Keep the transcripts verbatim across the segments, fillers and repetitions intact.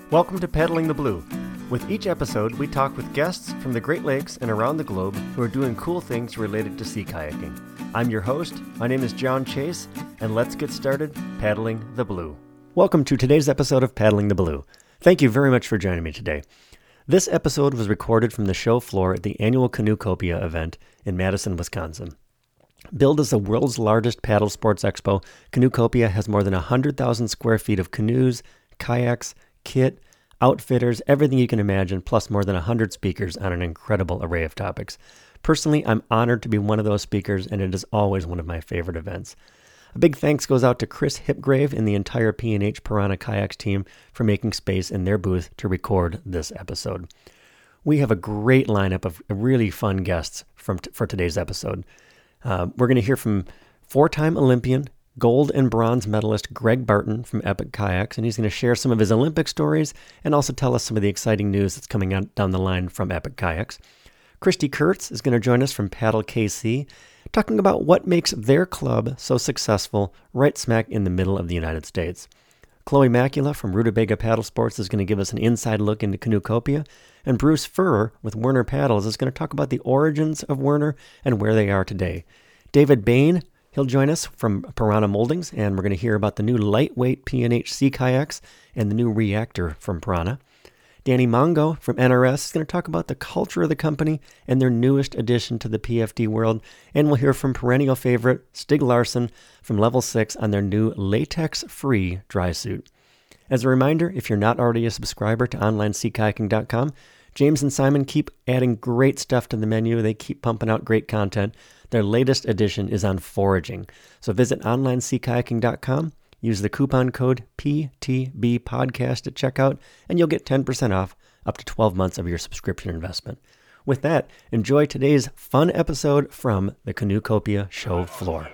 Welcome to Paddling the Blue. With each episode, we talk with guests from the Great Lakes and around the globe who are doing cool things related to sea kayaking. I'm your host, my name is John Chase, and let's get started paddling the blue. Welcome to today's episode of Paddling the Blue. Thank you very much for joining me today. This episode was recorded from the show floor at the annual Canoecopia event in Madison, Wisconsin. Billed as the world's largest paddle sports expo, Canoecopia has more than one hundred thousand square feet of canoes, kayaks, kit, outfitters, everything you can imagine, plus more than one hundred speakers on an incredible array of topics. Personally, I'm honored to be one of those speakers, and it is always one of my favorite events. A big thanks goes out to Chris Hipgrave and the entire P and H Piranha Kayaks team for making space in their booth to record this episode. We have a great lineup of really fun guests from t- for today's episode. Uh, we're going to hear from four-time Olympian, gold and bronze medalist Greg Barton from Epic Kayaks, and he's going to share some of his Olympic stories and also tell us some of the exciting news that's coming out down the line from Epic Kayaks. Christy Kurtz is going to join us from Paddle K C, talking about what makes their club so successful right smack in the middle of the United States. Chloe Macula from Rutabaga Paddle Sports is going to give us an inside look into Canoecopia, and Bruce Furrer with Werner Paddles is going to talk about the origins of Werner and where they are today. David Bain, he'll join us from Piranha Moldings, and we're going to hear about the new lightweight P and H Sea Kayaks and the new reactor from Piranha. Danny Mongo from N R S is going to talk about the culture of the company and their newest addition to the P F D world. And we'll hear from perennial favorite Stig Larsson from Level six on their new latex-free dry suit. As a reminder, if you're not already a subscriber to online sea kayaking dot com, James and Simon keep adding great stuff to the menu. They keep pumping out great content. Their latest edition is on foraging. So visit online sea kayaking dot com. Use the coupon code P T B podcast at checkout, and you'll get ten percent off up to twelve months of your subscription investment. With that, enjoy today's fun episode from the Canoecopia show floor.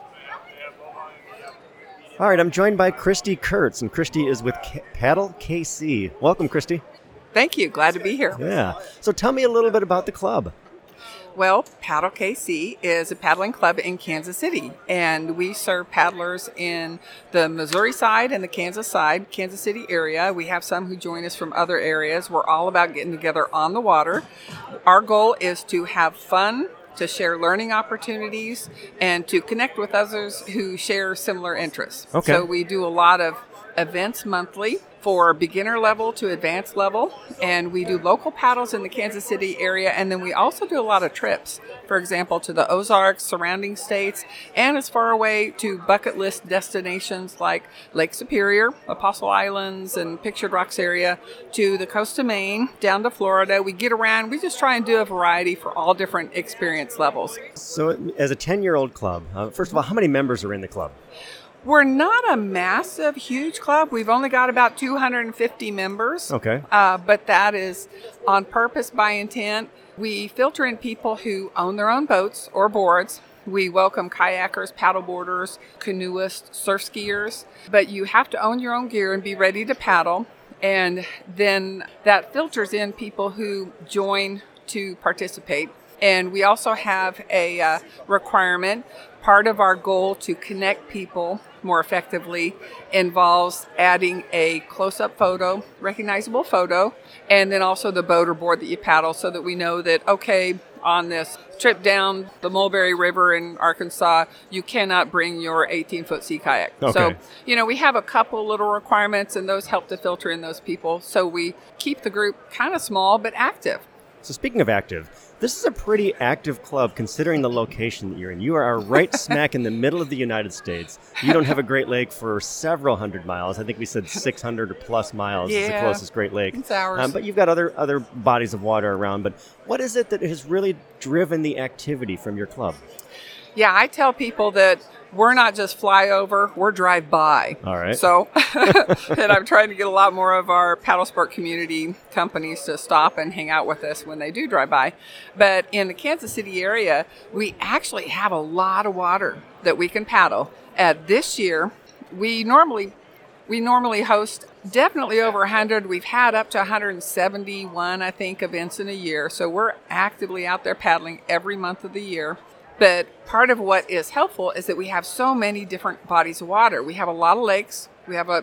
All right, I'm joined by Christy Kurtz, and Christy is with K- Paddle K C. Welcome, Christy. Thank you. Glad to be here. Yeah. So tell me a little bit about the club. Well, Paddle K C is a paddling club in Kansas City, and we serve paddlers in the Missouri side and the Kansas side, Kansas City area. We have some who join us from other areas. We're all about getting together on the water. Our goal is to have fun, to share learning opportunities, and to connect with others who share similar interests. Okay. So we do a lot of events monthly for beginner level to advanced level, and we do local paddles in the Kansas City area, and then we also do a lot of trips, for example, to the Ozarks, surrounding states, and as far away to bucket list destinations like Lake Superior, Apostle Islands, and Pictured Rocks area, to the coast of Maine, down to Florida. We get around, we just try and do a variety for all different experience levels. So as a ten-year-old club, uh, first of all, how many members are in the club? We're not a massive, huge club. We've only got about two hundred fifty members. Okay. Uh, but that is on purpose, by intent. We filter in people who own their own boats or boards. We welcome kayakers, paddleboarders, canoeists, surf skiers. But you have to own your own gear and be ready to paddle. And then that filters in people who join to participate. And we also have a uh, requirement. Part of our goal to connect people more effectively involves adding a close-up photo, recognizable photo, and then also the boat or board that you paddle, so that we know that, okay, on this trip down the Mulberry River in Arkansas, you cannot bring your eighteen-foot sea kayak. Okay. So, you know, we have a couple little requirements, and those help to filter in those people. So we keep the group kind of small but active. So speaking of active, this is a pretty active club considering the location that you're in. You are right smack in the middle of the United States. You don't have a Great Lake for several hundred miles. I think we said six hundred or plus miles yeah, is the closest Great Lake. It's ours. Um, but you've got other other bodies of water around. But what is it that has really driven the activity from your club? Yeah, I tell people that we're not just flyover, we're drive-by. All right. So, and I'm trying to get a lot more of our paddle sport community companies to stop and hang out with us when they do drive by. But in the Kansas City area, we actually have a lot of water that we can paddle. Uh, this year, we normally we normally host definitely over one hundred. We've had up to one hundred seventy-one, I think, events in a year. So we're actively out there paddling every month of the year. But part of what is helpful is that we have so many different bodies of water. We have a lot of lakes. We have a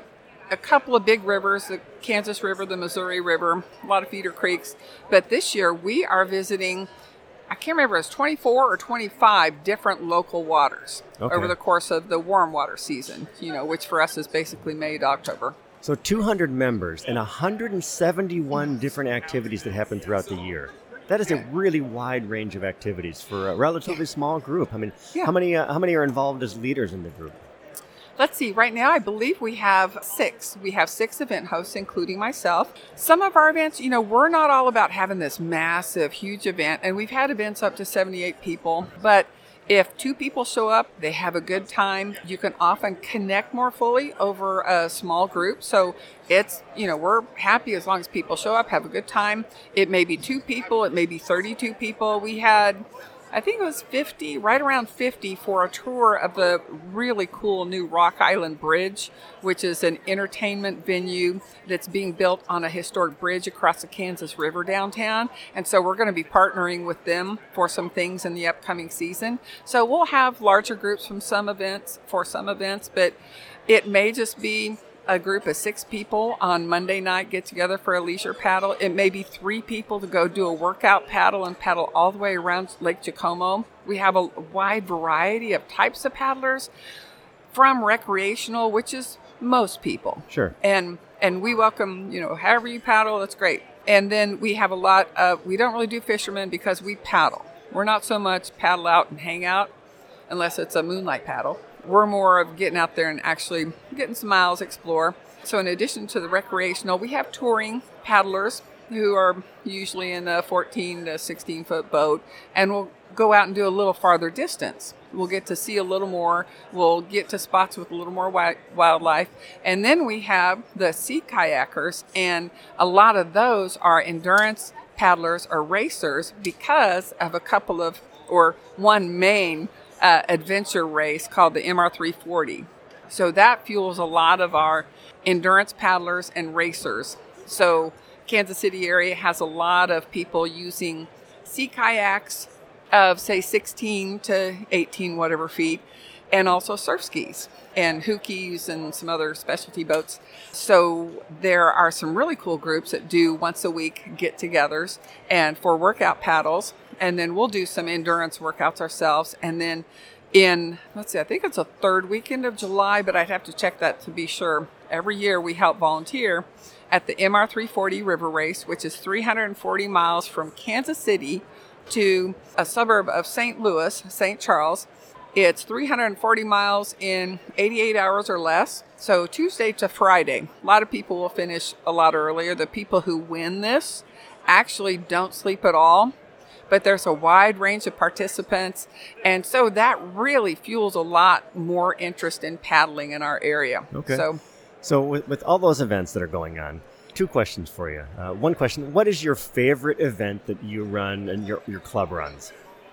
a couple of big rivers, the Kansas River, the Missouri River, a lot of feeder creeks. But this year we are visiting, I can't remember, it's twenty-four or twenty-five different local waters okay. over the course of the warm water season, you know, which for us is basically May to October. So two hundred members and one hundred seventy-one different activities that happen throughout the year. That is a really wide range of activities for a relatively small group. I mean, yeah. how many uh, how many are involved as leaders in the group? Let's see. Right now, I believe we have six. We have six event hosts, including myself. Some of our events, you know, we're not all about having this massive, huge event, and we've had events up to seventy-eight people, but if two people show up, they have a good time. You can often connect more fully over a small group. So it's, you know, we're happy as long as people show up, have a good time. It may be two people. It may be thirty-two people. We had, I think it was fifty, right around fifty for a tour of the really cool new Rock Island Bridge, which is an entertainment venue that's being built on a historic bridge across the Kansas River downtown. And so we're going to be partnering with them for some things in the upcoming season. So we'll have larger groups from some events, for some events, but it may just be a group of six people on Monday night get together for a leisure paddle. It may be three people to go do a workout paddle and paddle all the way around Lake Jacomo. We have a wide variety of types of paddlers, from recreational, which is most people. Sure. And and we welcome, you know, however you paddle, that's great. And then we have a lot of, we don't really do fishermen because we paddle. We're not so much paddle out and hang out unless it's a moonlight paddle. We're more of getting out there and actually getting some miles, explore. So in addition to the recreational, we have touring paddlers who are usually in a fourteen to sixteen foot boat, and we'll go out and do a little farther distance. We'll get to see a little more. We'll get to spots with a little more wi- wildlife. And then we have the sea kayakers, and a lot of those are endurance paddlers or racers because of a couple of, or one main Uh, adventure race called the M R three forty. So that fuels a lot of our endurance paddlers and racers. So Kansas City area has a lot of people using sea kayaks of say sixteen to eighteen whatever feet, and also surf skis and hookies and some other specialty boats. So there are some really cool groups that do once a week get-togethers and for workout paddles. And then we'll do some endurance workouts ourselves. And then in, let's see, I think it's a third weekend of July, but I'd have to check that to be sure. Every year we help volunteer at the M R three forty River Race, which is three hundred forty miles from Kansas City to a suburb of Saint Louis, Saint Charles. It's three hundred forty miles in eighty-eight hours or less. So Tuesday to Friday. A lot of people will finish a lot earlier. The people who win this actually don't sleep at all. But there's a wide range of participants. And so that really fuels a lot more interest in paddling in our area. Okay. So, so with, with all those events that are going on, two questions for you. Uh, one question, what is your favorite event that you run and your, your club runs?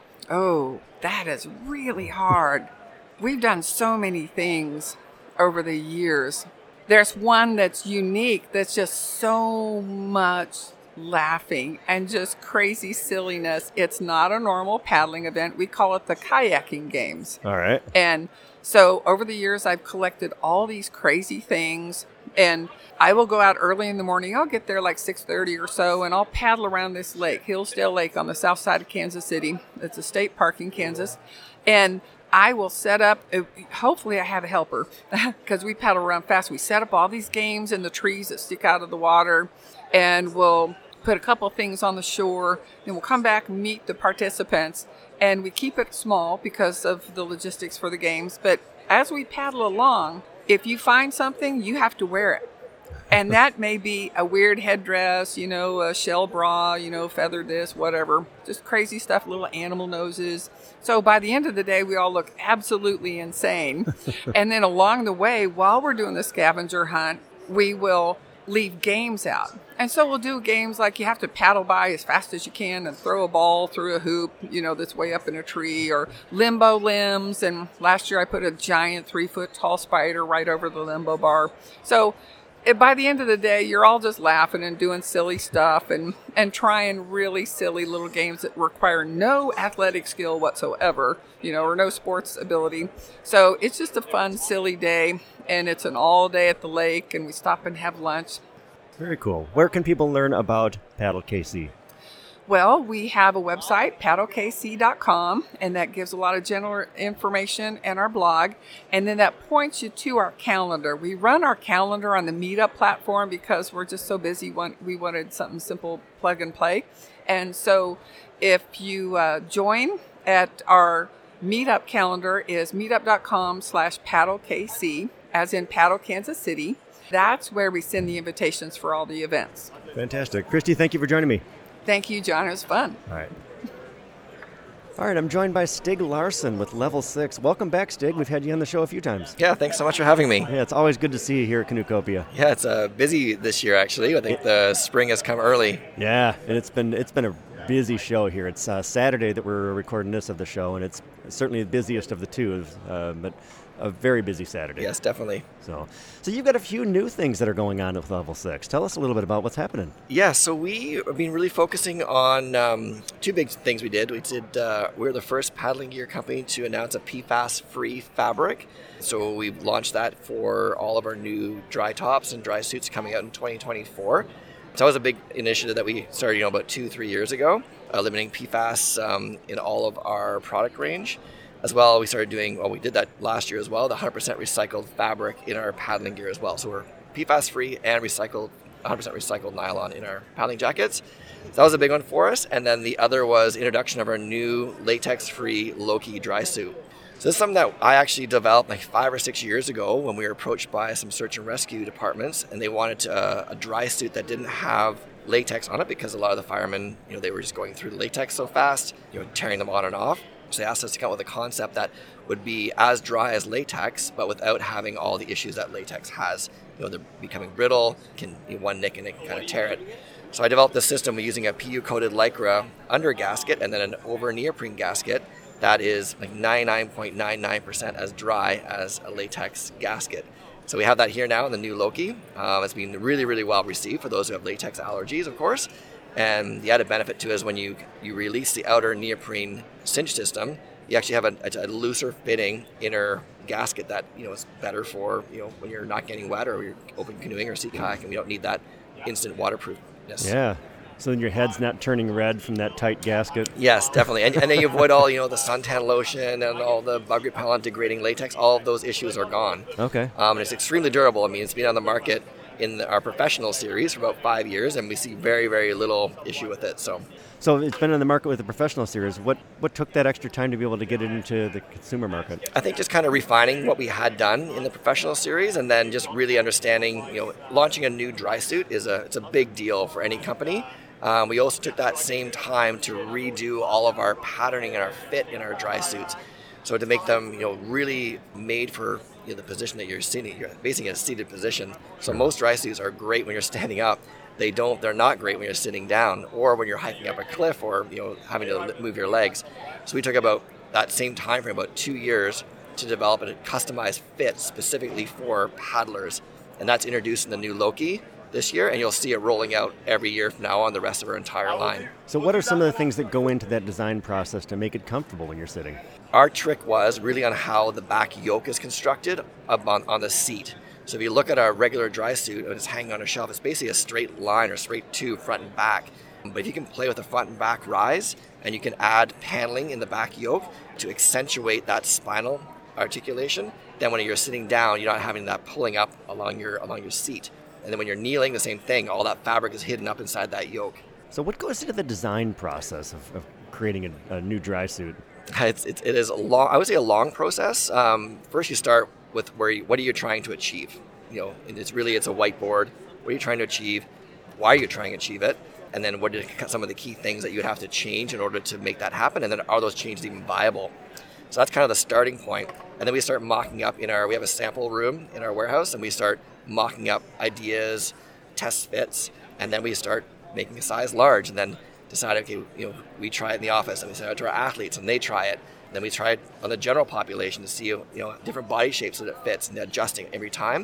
Oh, that is really hard. We've done so many things over the years. There's one that's unique that's just so much laughing and just crazy silliness. It's not a normal paddling event. We call it the kayaking games. All right. And so over the years, I've collected all these crazy things, and I will go out early in the morning. I'll get there like six thirty or so, and I'll paddle around this lake, Hillsdale Lake on the south side of Kansas City. It's a state park in Kansas. And I will set up, hopefully I have a helper because we paddle around fast. We set up all these games in the trees that stick out of the water, and we'll put a couple of things on the shore. Then we'll come back and meet the participants, and we keep it small because of the logistics for the games. But as we paddle along, if you find something, you have to wear it. And that may be a weird headdress, you know, a shell bra, you know, feather this, whatever. Just crazy stuff, little animal noses. So by the end of the day, we all look absolutely insane. And then along the way, while we're doing the scavenger hunt, we will leave games out. And so we'll do games like you have to paddle by as fast as you can and throw a ball through a hoop, you know, that's way up in a tree, or limbo limbs. And last year I put a giant three foot tall spider right over the limbo bar. So it, by the end of the day, you're all just laughing and doing silly stuff and, and trying really silly little games that require no athletic skill whatsoever, you know, or no sports ability. So it's just a fun, silly day, and it's an all day at the lake, and we stop and have lunch. Very cool. Where can people learn about Paddle K C? Well, we have a website, paddle k c dot com, and that gives a lot of general information and our blog. And then that points you to our calendar. We run our calendar on the Meetup platform because we're just so busy. We wanted something simple, plug and play. And so if you uh, join at our Meetup calendar is meetup.com slash paddlekc, as in Paddle, Kansas City. That's where we send the invitations for all the events. Fantastic. Christy, thank you for joining me. Thank you, John. It was fun. All right. All right, I'm joined by Stig Larson with Level six. Welcome back, Stig. We've had you on the show a few times. Yeah, thanks so much for having me. Yeah, it's always good to see you here at Canoecopia. Yeah, it's uh, busy this year, actually. I think it, the spring has come early. Yeah, and it's been it's been a busy show here. It's uh, Saturday that we're recording this of the show, and it's certainly the busiest of the two, uh, but a very busy Saturday. Yes, definitely. So, so you've got a few new things that are going on with Level six. Tell us a little bit about what's happening. Yeah, so we have been really focusing on um, two big things we did. We did. Uh, we were the first paddling gear company to announce a P F A S-free fabric. So we've launched that for all of our new dry tops and dry suits coming out in twenty twenty-four. So that was a big initiative that we started, you know, about two, three years ago, eliminating P F A S um, in all of our product range. As well, we started doing, well, we did that last year as well, the one hundred percent recycled fabric in our paddling gear as well. So we're P F A S-free and recycled, one hundred percent recycled nylon in our paddling jackets. So that was a big one for us. And then the other was introduction of our new latex-free Loki dry suit. So this is something that I actually developed like five or six years ago when we were approached by some search and rescue departments, and they wanted uh, a dry suit that didn't have latex on it because a lot of the firemen, you know, they were just going through the latex so fast, you know, tearing them on and off. So they asked us to come up with a concept that would be as dry as latex, but without having all the issues that latex has. You know, they're becoming brittle, can you know, one nick and it can kind of tear it. So I developed this system using a P U-coated Lycra under gasket and then an over neoprene gasket that is like ninety-nine point nine nine percent as dry as a latex gasket. So we have that here now in the new Loki. Um, it's been really, really well received for those who have latex allergies, of course. And the added benefit too is when you, you release the outer neoprene cinch system, you actually have a, a, a looser fitting inner gasket that, you know, is better for, you know, when you're not getting wet or you're open canoeing or sea kayaking. We don't need that instant waterproofness. Yeah. So then your head's not turning red from that tight gasket. Yes, definitely. And, and then you avoid all, you know, the suntan lotion and all the bug repellent degrading latex. All of those issues are gone. Okay. Um, and it's extremely durable. I mean, it's been on the market in our professional series for about five years, and we see very, very little issue with it. So, so it's been on the market with the professional series. What what took that extra time to be able to get it into the consumer market? I think just kind of refining what we had done in the professional series, and then just really understanding, you know, launching a new dry suit is a it's a big deal for any company. Um, we also took that same time to redo all of our patterning and our fit in our dry suits. So to make them, you know, really made for, you know, the position that you're sitting, you're basically in a seated position. So most dry suits are great when you're standing up. They don't, they're not great when you're sitting down or when you're hiking up a cliff or, you know, having to move your legs. So we took about that same time frame, about two years, to develop a customized fit specifically for paddlers. And that's introduced in the new Loki this year, and you'll see it rolling out every year from now on the rest of our entire line. So what are some of the things that go into that design process to make it comfortable when you're sitting? Our trick was really on how the back yoke is constructed up on, on the seat. So if you look at our regular dry suit and it's hanging on a shelf, it's basically a straight line or straight tube front and back. But if you can play with the front and back rise, and you can add paneling in the back yoke to accentuate that spinal articulation, then when you're sitting down, you're not having that pulling up along your along your seat. And then when you're kneeling, the same thing, all that fabric is hidden up inside that yoke. So what goes into the design process of, of creating a, a new dry suit? It's, it's, it is a long, I would say a long process. Um, first you start with where you, what are you trying to achieve? You know, and it's really, it's a whiteboard. What are you trying to achieve? Why are you trying to achieve it? And then what are some of the key things that you would have to change in order to make that happen? And then are those changes even viable? So that's kind of the starting point. And then we start mocking up in our, we have a sample room in our warehouse, and we start mocking up ideas, test fits, and then we start making a size large, and then decide, okay, you know, we try it in the office, and we send it to our athletes, and they try it. And then we try it on the general population to see, you know, different body shapes that it fits, and adjusting every time.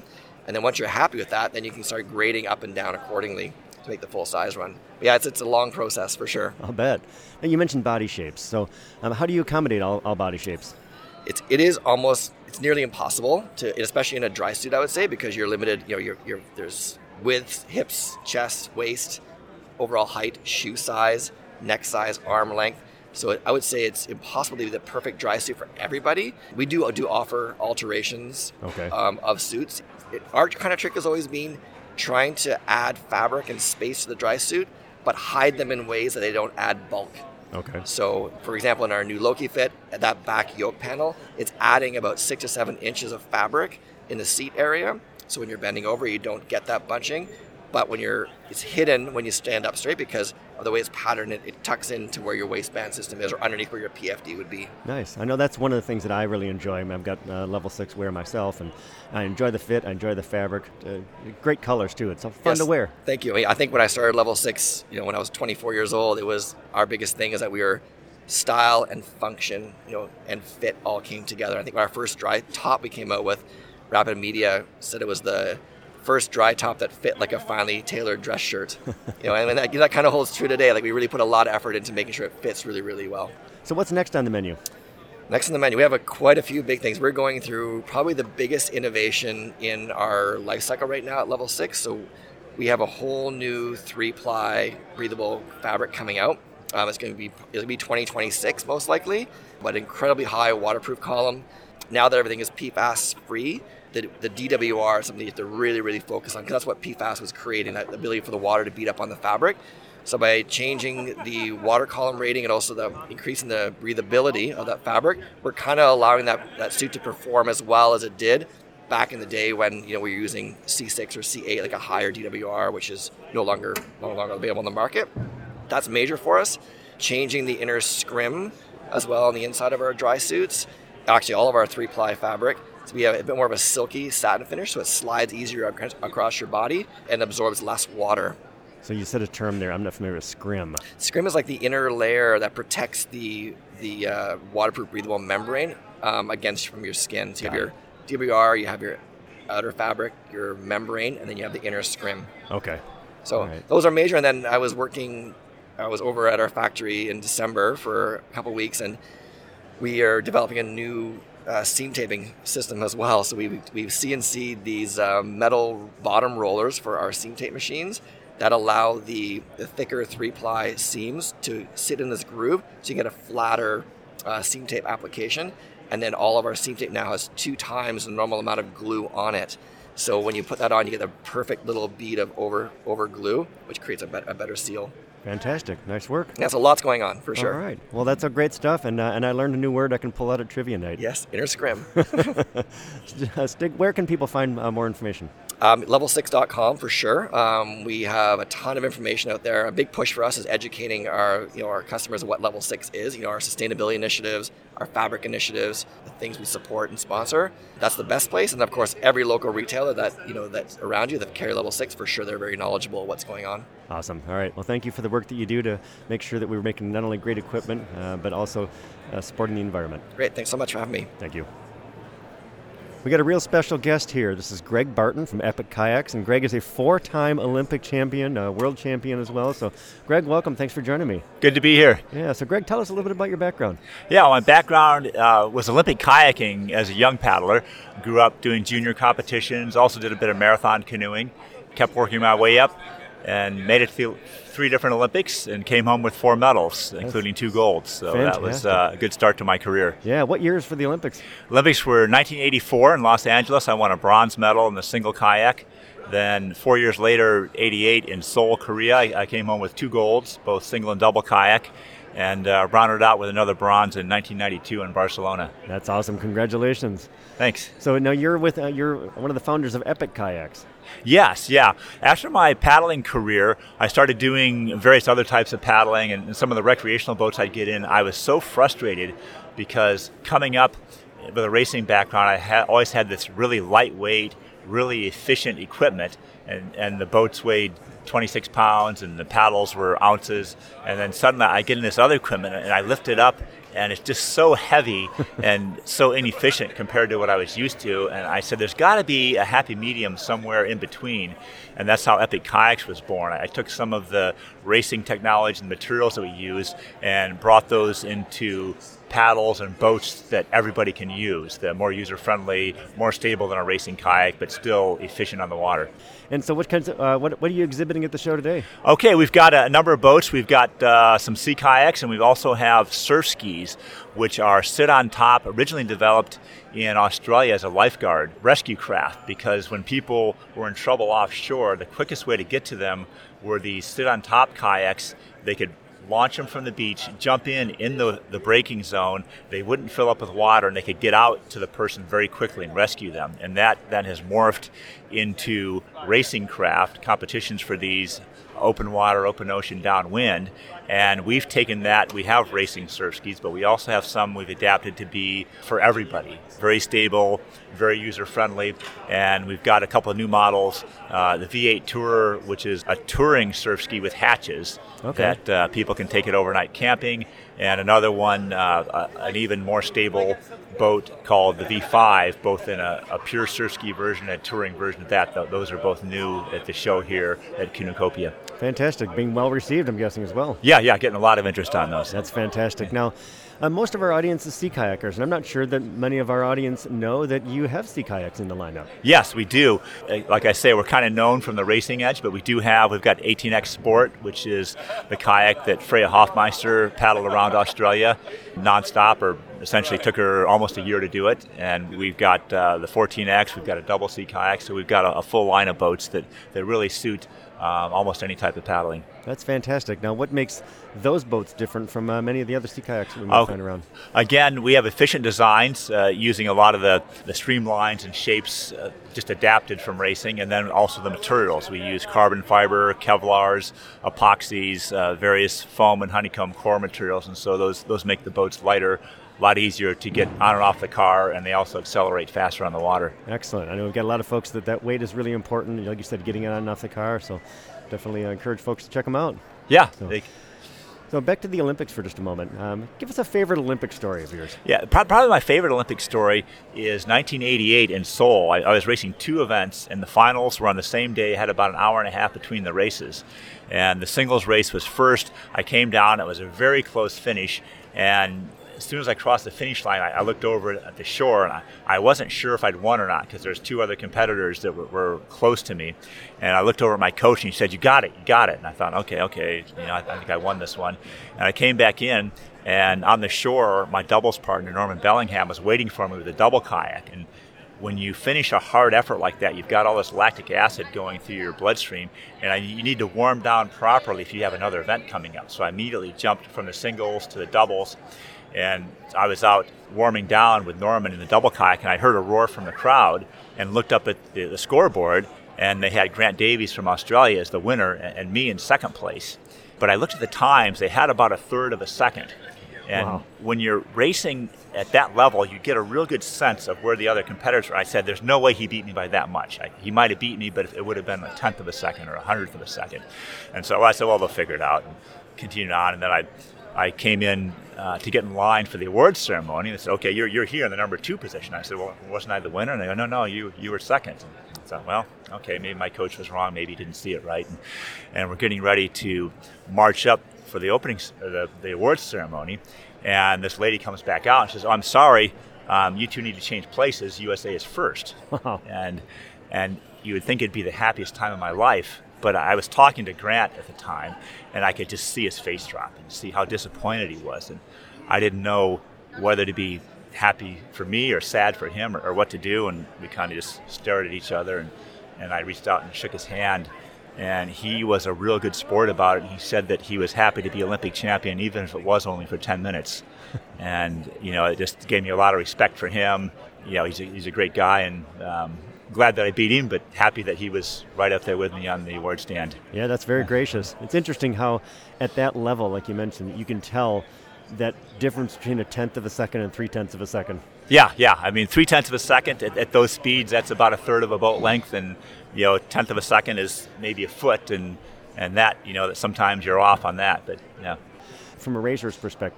And then once you're happy with that, then you can start grading up and down accordingly to make the full size run. But yeah, it's, it's a long process for sure. I'll bet. Now, you mentioned body shapes. So um, how do you accommodate all, all body shapes? It's, it is almost, it's nearly impossible to, especially in a dry suit, I would say, because you're limited, you know, you're, you're, there's width, hips, chest, waist, overall height, shoe size, neck size, arm length. So I would say it's impossible to be the perfect dry suit for everybody. We do do offer alterations okay. um, of suits. It, our kind of trick has always been trying to add fabric and space to the dry suit, but hide them in ways that they don't add bulk. Okay. So, for example, in our new Loki Fit, at that back yoke panel, it's adding about six to seven inches of fabric in the seat area. So when you're bending over, you don't get that bunching. But when you're, it's hidden when you stand up straight because of the way it's patterned. It, it tucks into where your waistband system is or underneath where your P F D would be. Nice. I know that's one of the things that I really enjoy. I mean, I've got uh, level six wear myself, and I enjoy the fit. I enjoy the fabric. Uh, great colors too. It's fun yes, to wear. Thank you. I, mean, I think when I started level six, you know, when I was twenty-four years old, it was our biggest thing is that we were style and function, you know, and fit all came together. I think our first dry top we came out with, Rapid Media said it was the first dry top that fit like a finely tailored dress shirt. You know, and that, that kind of holds true today. Like we really put a lot of effort into making sure it fits really, really well. So what's next on the menu? Next on the menu, we have a, quite a few big things. We're going through probably the biggest innovation in our life cycle right now at level six. So we have a whole new three-ply breathable fabric coming out. Um, it's going to be it'll be twenty twenty-six most likely, but incredibly high waterproof column. Now that everything is P FAS free, the, the D W R is something you have to really, really focus on because that's what P FAS was creating, that ability for the water to beat up on the fabric. So by changing the water column rating and also the increasing the breathability of that fabric, we're kind of allowing that, that suit to perform as well as it did back in the day when you know we were using C six or C eight, like a higher D W R, which is no longer no longer available on the market. That's major for us. Changing the inner scrim as well on the inside of our dry suits. Actually, all of our three-ply fabric. So we have a bit more of a silky satin finish, so it slides easier ac- across your body and absorbs less water. So you said a term there. I'm not familiar with scrim. Scrim is like the inner layer that protects the the uh, waterproof breathable membrane um, against from your skin. So you Got have your D W R, you have your outer fabric, your membrane, and then you have the inner scrim. Okay. So right. Those are major. And then I was working, I was over at our factory in December for a couple of weeks, and we are developing a new uh, seam taping system as well. So we we've C N C'd these uh, metal bottom rollers for our seam tape machines that allow the, the thicker three-ply seams to sit in this groove, so you get a flatter uh, seam tape application. And then all of our seam tape now has two times the normal amount of glue on it. So when you put that on, you get the perfect little bead of over over glue, which creates a, be- a better seal. Fantastic. Nice work. Yeah, so lots going on, for sure. All right. Well, that's a great stuff, and uh, and I learned a new word I can pull out at trivia night. Yes, inner scrim. Stig, where can people find uh, more information? Um, level six dot com for sure. Um, we have a ton of information out there. A big push for us is educating our you know our customers of what Level six is. You know our sustainability initiatives, our fabric initiatives, the things we support and sponsor. That's the best place. And of course, every local retailer that you know that's around you that carry Level six, for sure, they're very knowledgeable of what's going on. Awesome. All right. Well, thank you for the work that you do to make sure that we're making not only great equipment, uh, but also uh, supporting the environment. Great. Thanks so much for having me. Thank you. We got a real special guest here. This is Greg Barton from Epic Kayaks, and Greg is a four-time Olympic champion, uh, world champion as well. So, Greg, welcome. Thanks for joining me. Good to be here. Yeah. So, Greg, tell us a little bit about your background. Yeah, my background uh, was Olympic kayaking as a young paddler. Grew up doing junior competitions. Also did a bit of marathon canoeing. Kept working my way up, and made it to three different Olympics and came home with four medals, That's including two golds. So fantastic. That was uh, a good start to my career. Yeah, what years for the Olympics? Olympics were nineteen eighty-four in Los Angeles. I won a bronze medal in the single kayak. Then four years later, eighty-eight in Seoul, Korea, I, I came home with two golds, both single and double kayak, and uh, rounded out with another bronze in nineteen ninety-two in Barcelona. That's awesome. Congratulations. Thanks. So now you're with uh, you're one of the founders of Epic Kayaks. Yes, yeah. After my paddling career, I started doing various other types of paddling, and some of the recreational boats I'd get in. I was so frustrated because coming up with a racing background, I had always had this really lightweight, really efficient equipment, and, and the boats weighed twenty-six pounds and the paddles were ounces, and then suddenly I get in this other equipment and I lift it up and it's just so heavy and so inefficient compared to what I was used to. And I said, there's got to be a happy medium somewhere in between. And that's how Epic Kayaks was born. I took some of the racing technology and materials that we use and brought those into paddles and boats that everybody can use. They're more user-friendly, more stable than a racing kayak, but still efficient on the water. And so what kinds of, uh, what, what are you exhibiting at the show today? Okay, we've got a number of boats. We've got uh, some sea kayaks, and we also have surf skis, which are sit-on-top, originally developed in Australia as a lifeguard rescue craft, because when people were in trouble offshore, the quickest way to get to them were these sit-on-top kayaks. They could launch them from the beach, jump in in the, the braking zone, they wouldn't fill up with water, and they could get out to the person very quickly and rescue them. And that then has morphed into racing craft, competitions for these, open water, open ocean, downwind. And we've taken that, we have racing surf skis, but we also have some we've adapted to be for everybody. Very stable, very user-friendly, and we've got a couple of new models. Uh, the V eight Tourer, which is a touring surf ski with hatches, okay, that uh, people can take it overnight camping, and another one, uh, an even more stable boat called the V five, both in a, a pure surf ski version and a touring version of that. Those are both new at the show here at Cornucopia. Fantastic. Being well received, I'm guessing, as well. Yeah, yeah, getting a lot of interest on those. That's fantastic. Now, uh, most of our audience is sea kayakers, and I'm not sure that many of our audience know that you have sea kayaks in the lineup. Yes, we do. Like I say, we're kind of known from the racing edge, but we do have, we've got eighteen X Sport, which is the kayak that Freya Hoffmeister paddled around Australia nonstop, or essentially took her almost a year to do it. And we've got uh, the fourteen X, we've got a double sea kayak, so we've got a, a full line of boats that, that really suit um, almost any type of paddling. That's fantastic. Now, what makes those boats different from uh, many of the other sea kayaks we might oh, find around? Again, we have efficient designs uh, using a lot of the, the streamlines and shapes uh, just adapted from racing, and then also the materials. We use carbon fiber, Kevlars, epoxies, uh, various foam and honeycomb core materials, and so those, those make the boats lighter, a lot easier to get on and off the car, and they also accelerate faster on the water. Excellent. I know we've got a lot of folks that that weight is really important, like you said, getting on and off the car, so definitely uh, encourage folks to check them out. Yeah. So, they, so back to the Olympics for just a moment. Um, give us a favorite Olympic story of yours. Yeah, probably my favorite Olympic story is nineteen eighty-eight in Seoul. I, I was racing two events, and the finals were on the same day. I had about an hour and a half between the races. And the singles race was first. I came down. It was a very close finish, and as soon as I crossed the finish line, I, I looked over at the shore, and I, I wasn't sure if I'd won or not, because there's two other competitors that were, were close to me. And I looked over at my coach, and he said, "You got it, you got it." And I thought, okay, okay, you know, I, I think I won this one. And I came back in, and on the shore, my doubles partner, Norman Bellingham, was waiting for me with a double kayak. And when you finish a hard effort like that, you've got all this lactic acid going through your bloodstream, and I, you need to warm down properly if you have another event coming up. So I immediately jumped from the singles to the doubles. And I was out warming down with Norman in the double kayak, and I heard a roar from the crowd and looked up at the, the scoreboard, and they had Grant Davies from Australia as the winner and, and me in second place. But I looked at the times, they had about a third of a second. And wow. When you're racing at that level, you get a real good sense of where the other competitors are. I said, there's no way he beat me by that much. I, he might have beat me, but it would have been a tenth of a second or a hundredth of a second. And so I said, well, they'll figure it out, and continued on. And then I I came in uh, to get in line for the awards ceremony. And they said, okay, you're you're here in the number two position. I said, well, wasn't I the winner? And they go, no, no, you you were second. And I thought, well, okay, maybe my coach was wrong. Maybe he didn't see it right. And, and we're getting ready to march up for the opening, or the, the awards ceremony. And this lady comes back out and says, oh, I'm sorry, um, you two need to change places. U S A is first. Wow. And and you would think it'd be the happiest time of my life. But I was talking to Grant at the time, and I could just see his face drop and see how disappointed he was. And I didn't know whether to be happy for me or sad for him, or, or what to do. And we kind of just stared at each other, and, and I reached out and shook his hand. And he was a real good sport about it. He said that he was happy to be Olympic champion, even if it was only for ten minutes. And, you know, it just gave me a lot of respect for him. You know, he's a, he's a great guy, and um, glad that I beat him, but happy that he was right up there with me on the award stand. Yeah, that's very gracious. It's interesting how at that level, like you mentioned, you can tell that difference between a tenth of a second and three tenths of a second. Yeah, yeah. I mean, three tenths of a second at, at those speeds, that's about a third of a boat length, and you know, a tenth of a second is maybe a foot, and and that, you know, that sometimes you're off on that, but yeah. From a racer's perspective,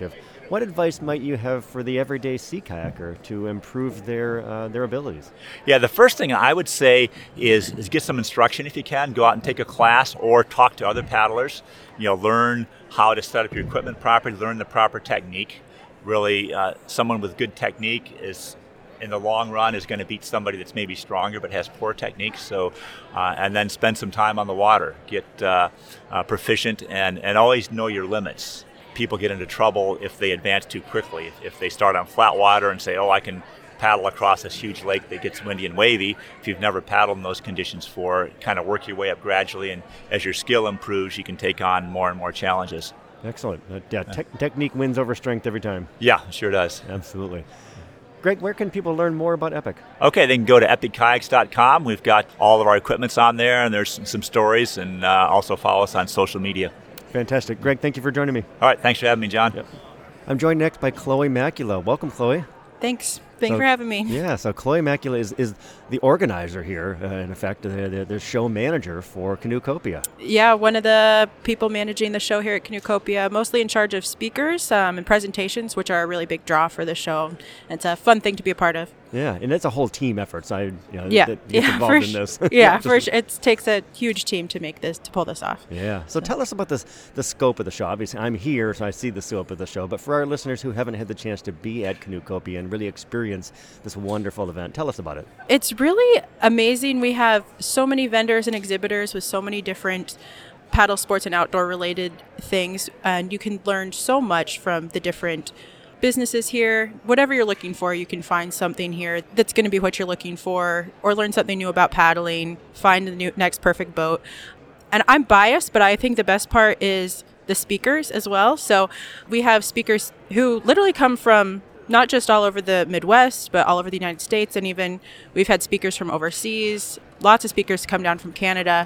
What advice might you have for the everyday sea kayaker to improve their uh, their abilities? Yeah, the first thing I would say is, is get some instruction if you can. Go out and take a class or talk to other paddlers. You know, learn how to set up your equipment properly, learn the proper technique. Really, uh, someone with good technique is, in the long run, is going to beat somebody that's maybe stronger but has poor technique. So, uh, and then spend some time on the water. Get uh, uh, proficient and, and always know your limits. People get into trouble if they advance too quickly. If, if they start on flat water and say, oh, I can paddle across this huge lake that gets windy and wavy, if you've never paddled in those conditions before, kind of work your way up gradually, and as your skill improves, you can take on more and more challenges. Excellent. Uh, yeah, te- technique wins over strength every time. Yeah, it sure does. Absolutely. Greg, where can people learn more about Epic? Okay, they can go to epic kayaks dot com. We've got all of our equipments on there, and there's some stories, and uh, also follow us on social media. Fantastic. Greg, thank you for joining me. All right, thanks for having me, John. Yep. I'm joined next by Chloe Macula. Welcome, Chloe. Thanks. Thanks So- for having me. Yeah, so Chloe Macula is, is the organizer here, uh, in effect, the, the, the show manager for Canoecopia. Yeah, one of the people managing the show here at Canoecopia, mostly in charge of speakers um, and presentations, which are a really big draw for the show. It's a fun thing to be a part of. Yeah, and it's a whole team effort, so I, you know, Yeah, that gets yeah, involved for in sh- this. yeah, Just- for sure. It takes a huge team to make this, to pull this off. Yeah. So tell us about this, the scope of the show. Obviously, I'm here, so I see the scope of the show. But for our listeners who haven't had the chance to be at Canoecopia and really experience this wonderful event, tell us about it. It's really amazing. We have so many vendors and exhibitors with so many different paddle sports and outdoor related things, and you can learn so much from the different businesses here. Whatever you're looking for, you can find something here that's going to be what you're looking for, or learn something new about paddling, find the new, next perfect boat. And I'm biased, but I think the best part is the speakers as well. So we have speakers who literally come from not just all over the Midwest, but all over the United States. And even we've had speakers from overseas, lots of speakers come down from Canada.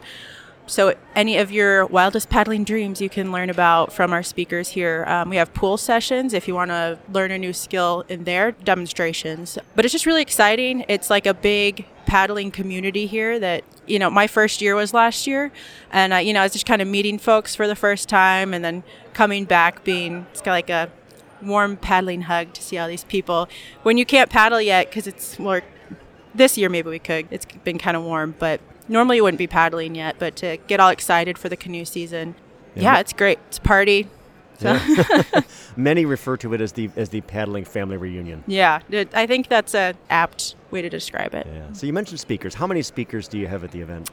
So any of your wildest paddling dreams you can learn about from our speakers here. Um, we have pool sessions if you want to learn a new skill in there, demonstrations. But it's just really exciting. It's like a big paddling community here that, you know, my first year was last year. And, uh, you know, I was just kind of meeting folks for the first time and then coming back being, it's kind of like a warm paddling hug to see all these people. When you can't paddle yet, because it's more, this year maybe we could. It's been kind of warm, but normally you wouldn't be paddling yet, but to get all excited for the canoe season, yeah, yeah it's great. It's a party. So. Yeah. Many refer to it as the as the paddling family reunion. Yeah, it, I think that's a apt way to describe it. Yeah. So you mentioned speakers. How many speakers do you have at the event?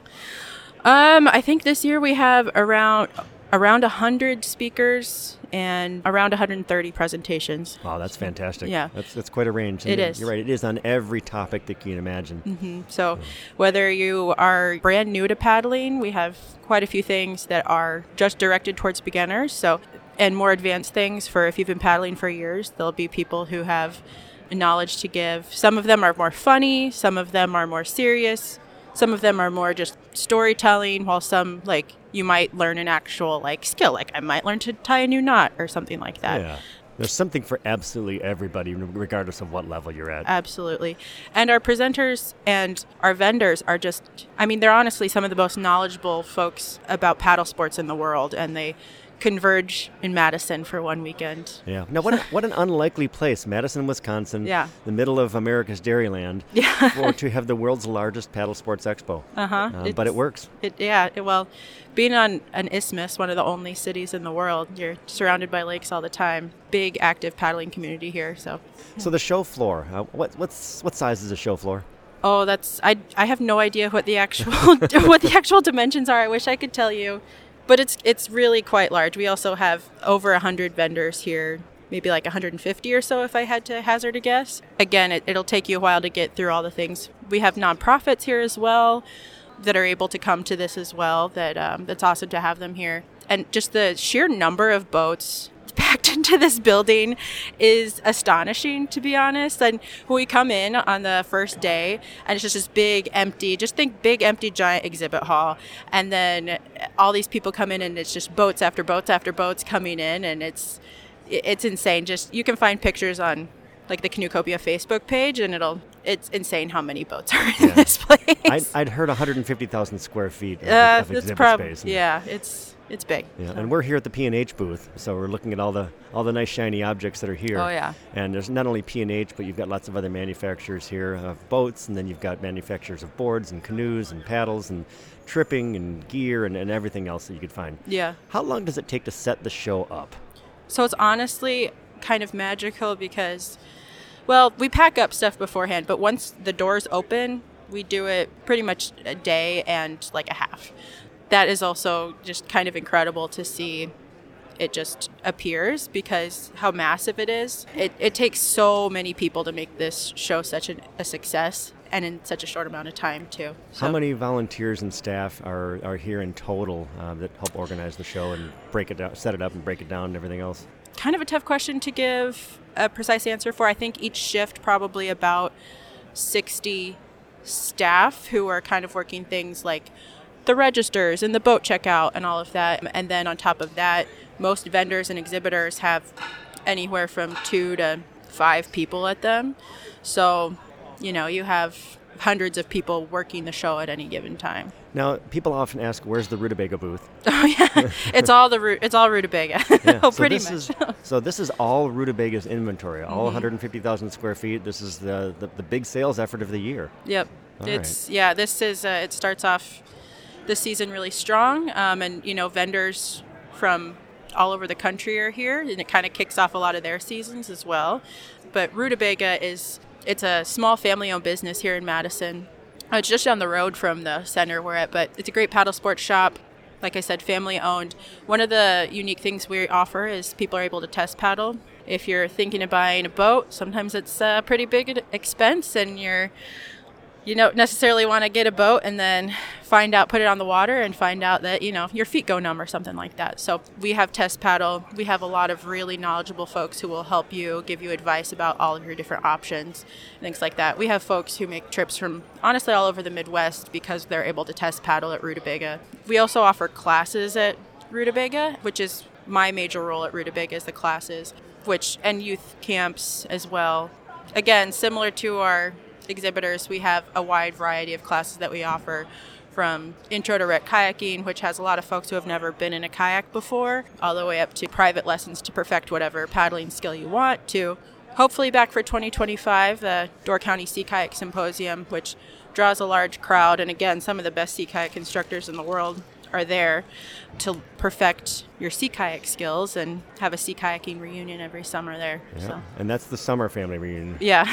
Um, I think this year we have around around one hundred speakers and around one hundred thirty presentations. Wow, that's fantastic. Yeah. That's that's quite a range. It And is. You're right. It is on every topic that you can imagine. Mm-hmm. So whether you are brand new to paddling, we have quite a few things that are just directed towards beginners. So, and more advanced things for if you've been paddling for years, there'll be people who have knowledge to give. Some of them are more funny. Some of them are more serious. Some of them are more just storytelling, while some, like, you might learn an actual, like, skill. Like, I might learn to tie a new knot or something like that. Yeah. There's something for absolutely everybody, regardless of what level you're at. Absolutely. And our presenters and our vendors are just, I mean, they're honestly some of the most knowledgeable folks about paddle sports in the world, and they converge in Madison for one weekend. Yeah. Now, what, a, what an unlikely place, Madison, Wisconsin, Yeah. the middle of America's Dairyland, Yeah. for to have the world's largest paddle sports expo. Uh-huh. Uh, but it works. It, yeah, it, well, being on an isthmus, one of the only cities in the world, you're surrounded by lakes all the time. Big, active paddling community here, so. So the show floor, uh, what what's what size is the show floor? Oh, that's, I, I have no idea what the actual what the actual dimensions are. I wish I could tell you. But it's it's really quite large. We also have over one hundred vendors here, maybe like one hundred fifty or so if I had to hazard a guess. Again, it, it'll take you a while to get through all the things. We have nonprofits here as well that are able to come to this as well. That um, That's awesome to have them here. And just the sheer number of boats packed into this building is astonishing, to be honest. And when we come in on the first day, and it's just this big empty, just think big empty giant exhibit hall, and then all these people come in and it's just boats after boats after boats coming in, and it's it's insane. Just, you can find pictures on like the Canoecopia Facebook page, and it'll it's insane how many boats are in Yeah. this place. I'd, I'd heard one hundred fifty thousand square feet of, uh, of that's exhibit prob- space. yeah, it's it's big. Yeah, So. and we're here at the P and H booth, so we're looking at all the all the nice shiny objects that are here. Oh, yeah. And there's not only P and H, but you've got lots of other manufacturers here of boats, and then you've got manufacturers of boards and canoes and paddles and tripping and gear and, and everything else that you could find. Yeah. How long does it take to set the show up? So it's honestly kind of magical because, well, we pack up stuff beforehand, but once the doors open, we do it pretty much a day and like a half. That is also just kind of incredible to see. It just appears because how massive it is. It, it takes so many people to make this show such an, a success, and in such a short amount of time too. So. How many volunteers and staff are, are here in total uh, that help organize the show and break it down, set it up and break it down and everything else? Kind of a tough question to give a precise answer for. I think each shift probably about sixty staff who are kind of working things like the registers and the boat checkout and all of that. And then on top of that, most vendors and exhibitors have anywhere from two to five people at them. So, you know, you have hundreds of people working the show at any given time. Now, people often ask, where's the Rutabaga booth? Oh, yeah. It's all the Ru- it's all Rutabaga. Yeah. oh, so pretty this much. Is, so this is all Rutabaga's inventory, all Mm-hmm. one hundred fifty thousand square feet. This is the, the, the big sales effort of the year. Yep. All it's yeah. This is uh, it starts off the season really strong, um, and you know vendors from all over the country are here, and it kind of kicks off a lot of their seasons as well. But Rutabaga is it's a small family-owned business here in Madison. Uh, It's just down the road from the center we're at, but it's a great paddle sports shop. Like I said, family-owned. One of the unique things we offer is people are able to test paddle. If you're thinking of buying a boat, sometimes it's a pretty big expense, and you're you don't necessarily want to get a boat and then find out, put it on the water and find out that, you know, your feet go numb or something like that. So we have test paddle. We have a lot of really knowledgeable folks who will help you, give you advice about all of your different options, things like that. We have folks who make trips from, honestly, all over the Midwest because they're able to test paddle at Rutabaga. We also offer classes at Rutabaga, which is my major role at Rutabaga is the classes, which and youth camps as well. Again, similar to our exhibitors, we have a wide variety of classes that we offer, from intro to rec kayaking, which has a lot of folks who have never been in a kayak before, all the way up to private lessons to perfect whatever paddling skill you want, to hopefully back for twenty twenty-five, the Door County Sea Kayak Symposium, which draws a large crowd, and again, some of the best sea kayak instructors in the world are there to perfect your sea kayak skills and have a sea kayaking reunion every summer there. Yeah. So. And that's the summer family reunion. Yeah.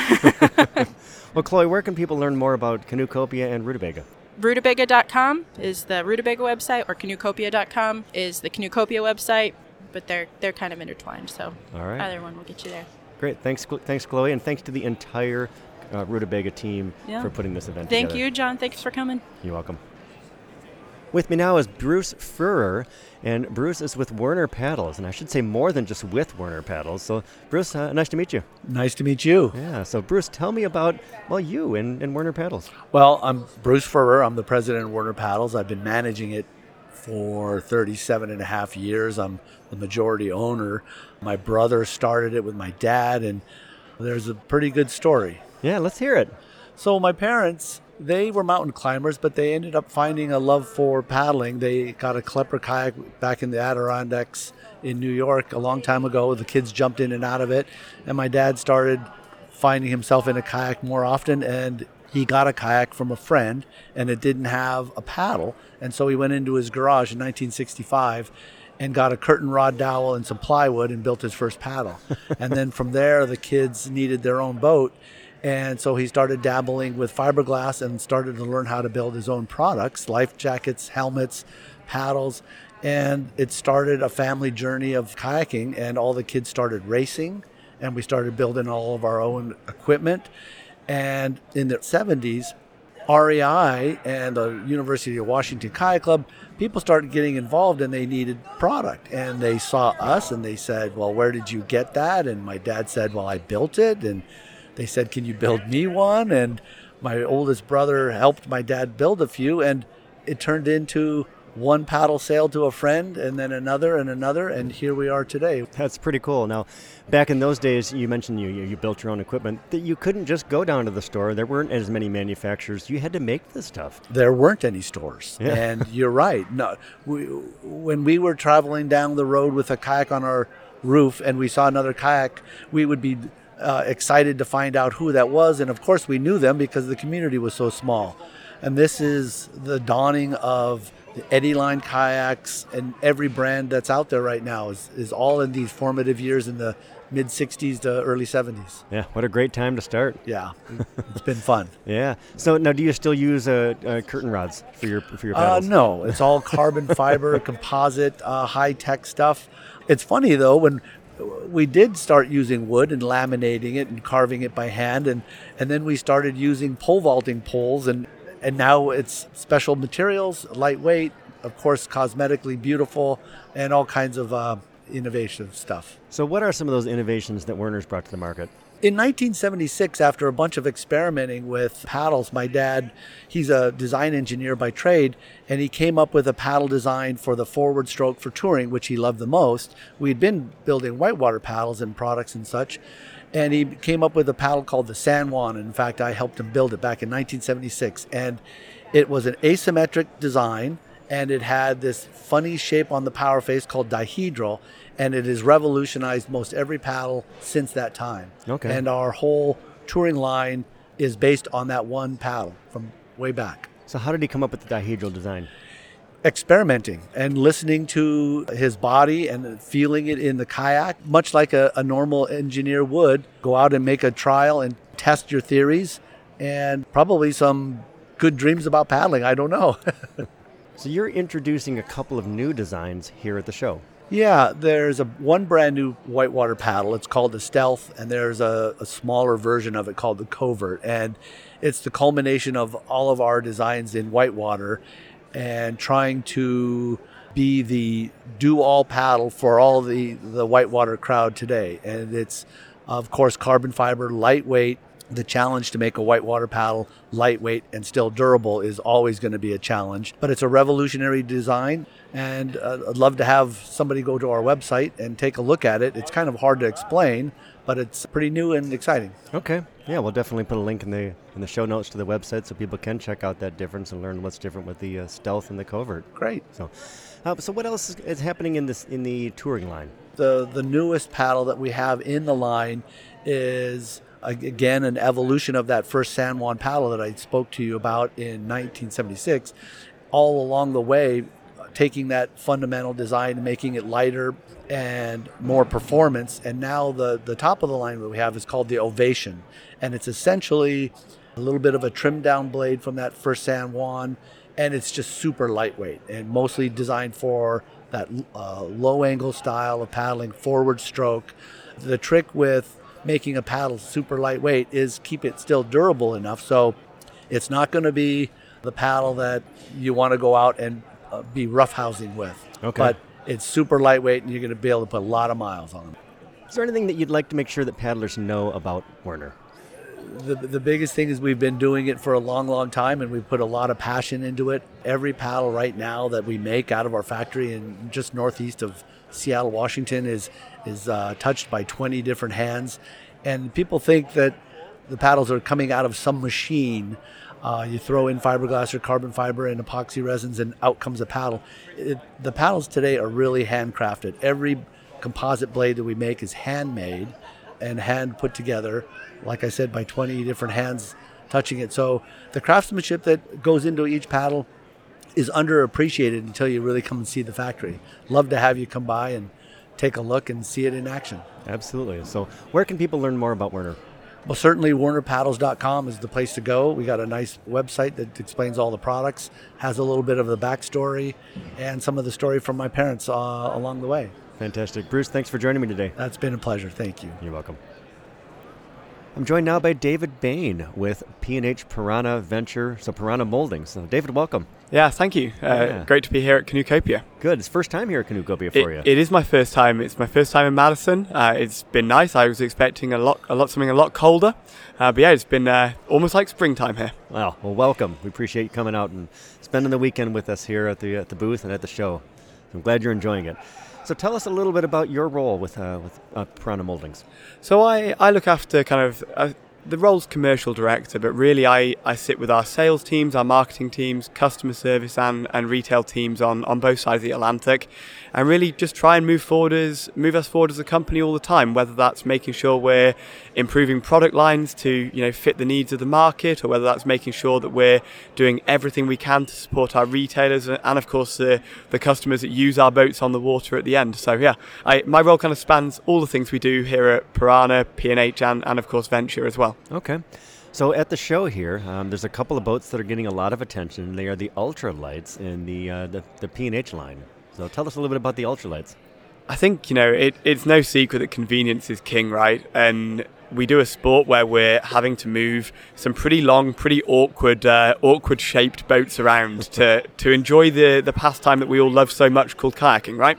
Well, Chloe, where can people learn more about Canoecopia and Rutabaga? Rutabaga dot com is the Rutabaga website, or Canoecopia dot com is the Canoecopia website, but they're they're kind of intertwined, so All right. either one will get you there. Great. Thanks, Cl- thanks, Chloe, and thanks to the entire uh, Rutabaga team Yeah. for putting this event Thank together. you, John. Thanks for coming. You're welcome. With me now is Bruce Furrer, and Bruce is with Werner Paddles, and I should say more than just with Werner Paddles. So, Bruce, uh, nice to meet you. Nice to meet you. Yeah, so Bruce, tell me about, well, you and, and Werner Paddles. Well, I'm Bruce Furrer. I'm the president of Werner Paddles. I've been managing it for thirty-seven and a half years. I'm the majority owner. My brother started it with my dad, and there's a pretty good story. Yeah, let's hear it. So my parents, they were mountain climbers, but they ended up finding a love for paddling. They got a Klepper kayak back in the Adirondacks in New York a long time ago. The kids jumped in and out of it, and my dad started finding himself in a kayak more often, and he got a kayak from a friend, and it didn't have a paddle, and so he went into his garage in nineteen sixty-five and got a curtain rod dowel and some plywood and built his first paddle. And then from there, the kids needed their own boat, and so he started dabbling with fiberglass and started to learn how to build his own products, life jackets, helmets, paddles, and it started a family journey of kayaking, and all the kids started racing, and we started building all of our own equipment. And in the seventies, R E I and the University of Washington Kayak Club, people started getting involved, and they needed product. And they saw us, and they said, well, where did you get that? And my dad said, well, I built it. And they said, can you build me one? And my oldest brother helped my dad build a few, and it turned into one paddle sailed to a friend, and then another and another, and here we are today. That's pretty cool. Now, back in those days, you mentioned you you built your own equipment. That you couldn't just go down to the store. There weren't as many manufacturers. You had to make this stuff. There weren't any stores, Yeah. and you're right. No, we, when we were traveling down the road with a kayak on our roof, and we saw another kayak, we would be uh, excited to find out who that was, and of course we knew them because the community was so small. And this is the dawning of the Eddy Line kayaks, and every brand that's out there right now is, is all in these formative years in the mid sixties to early seventies. Yeah, what a great time to start. Yeah, it's been fun. Yeah. So now, do you still use uh, uh, curtain rods for your for your Uh, paddles? no, it's all carbon fiber, composite, uh, high-tech stuff. It's funny, though, when we did start using wood and laminating it and carving it by hand, and, and then we started using pole vaulting poles, and, and now it's special materials, lightweight, of course, cosmetically beautiful, and all kinds of uh, innovative stuff. So, what are some of those innovations that Werner's brought to the market? In nineteen seventy-six, after a bunch of experimenting with paddles, my dad, he's a design engineer by trade, and he came up with a paddle design for the forward stroke for touring, which he loved the most. We'd been building whitewater paddles and products and such, and he came up with a paddle called the San Juan. In fact, I helped him build it back in nineteen seventy-six, and it was an asymmetric design, and it had this funny shape on the power face called dihedral, and it has revolutionized most every paddle since that time. Okay. And our whole touring line is based on that one paddle from way back. So, how did he come up with the dihedral design? Experimenting and listening to his body and feeling it in the kayak, much like a, a normal engineer would. Go out and make a trial and test your theories, and probably some good dreams about paddling. I don't know. So, you're introducing a couple of new designs here at the show. Yeah, there's a one brand new whitewater paddle. It's called the Stealth, and there's a, a smaller version of it called the Covert. And it's the culmination of all of our designs in whitewater and trying to be the do-all paddle for all the, the whitewater crowd today. And it's, of course, carbon fiber, lightweight. The challenge to make a whitewater paddle lightweight and still durable is always going to be a challenge. But it's a revolutionary design, and uh, I'd love to have somebody go to our website and take a look at it. It's kind of hard to explain, but it's pretty new and exciting. Okay. Yeah, we'll definitely put a link in the in the show notes to the website so people can check out that difference and learn what's different with the uh, Stealth and the Covert. Great. So, uh, so what else is, is happening in this in the touring line? The the newest paddle that we have in the line is, again, an evolution of that first San Juan paddle that I spoke to you about in nineteen seventy-six. All along the way, taking that fundamental design and making it lighter and more performance. And now the, the top of the line that we have is called the Ovation. And it's essentially a little bit of a trimmed down blade from that first San Juan. And it's just super lightweight and mostly designed for that uh, low angle style of paddling, forward stroke. The trick with making a paddle super lightweight is keep it still durable enough so it's not going to be the paddle that you want to go out and uh, be roughhousing with. Okay. But it's super lightweight and you're going to be able to put a lot of miles on it. Is there anything that you'd like to make sure that paddlers know about Werner? The, the biggest thing is we've been doing it for a long, long time, and we've put a lot of passion into it. Every paddle right now that we make out of our factory in just northeast of Seattle, Washington, is is uh, touched by twenty different hands. And people think that the paddles are coming out of some machine. Uh, you throw in fiberglass or carbon fiber and epoxy resins, and out comes a paddle. It, the paddles today are really handcrafted. Every composite blade that we make is handmade and hand put together, like I said, by twenty different hands touching it. So the craftsmanship that goes into each paddle is underappreciated until you really come and see the factory. Love to have you come by and take a look and see it in action. Absolutely. So where can people learn more about Werner? Well, certainly Werner Paddles dot com is the place to go. We got a nice website that explains all the products, has a little bit of the backstory, and some of the story from my parents uh, along the way. Fantastic. Bruce, thanks for joining me today. That's been a pleasure. Thank you. You're welcome. I'm joined now by David Bain with P and H Piranha Venture, so Piranha Molding. So David, welcome. Yeah, thank you. Uh, Yeah. Great to be here at Canoecopia. Good. It's first time here at Canoecopia It, for you. it is my first time. It's my first time in Madison. Uh, it's been nice. I was expecting a lot, a lot something a lot colder, uh, but yeah, it's been uh, almost like springtime here. Wow. Well, welcome. We appreciate you coming out and spending the weekend with us here at the at the booth and at the show. I'm glad you're enjoying it. So tell us a little bit about your role with uh, with uh, Piranha Moldings. So I, I look after kind of uh, the role's commercial director, but really I, I sit with our sales teams, our marketing teams, customer service and, and retail teams on, on both sides of the Atlantic, and really just try and move forward as move us forward as a company all the time, whether that's making sure we're improving product lines to, you know, fit the needs of the market, or whether that's making sure that we're doing everything we can to support our retailers and of course the, the customers that use our boats on the water at the end. So yeah, I, my role kind of spans all the things we do here at Piranha, P and H and, and of course Venture as well. Okay. So at the show here, um, there's a couple of boats that are getting a lot of attention. They are the ultralights in the uh, the, the P and H line. So tell us a little bit about the ultralights. I think, you know, it, it's no secret that convenience is king, right? And we do a sport where we're having to move some pretty long, pretty awkward, uh, awkward shaped boats around to, to enjoy the, the pastime that we all love so much called kayaking, right?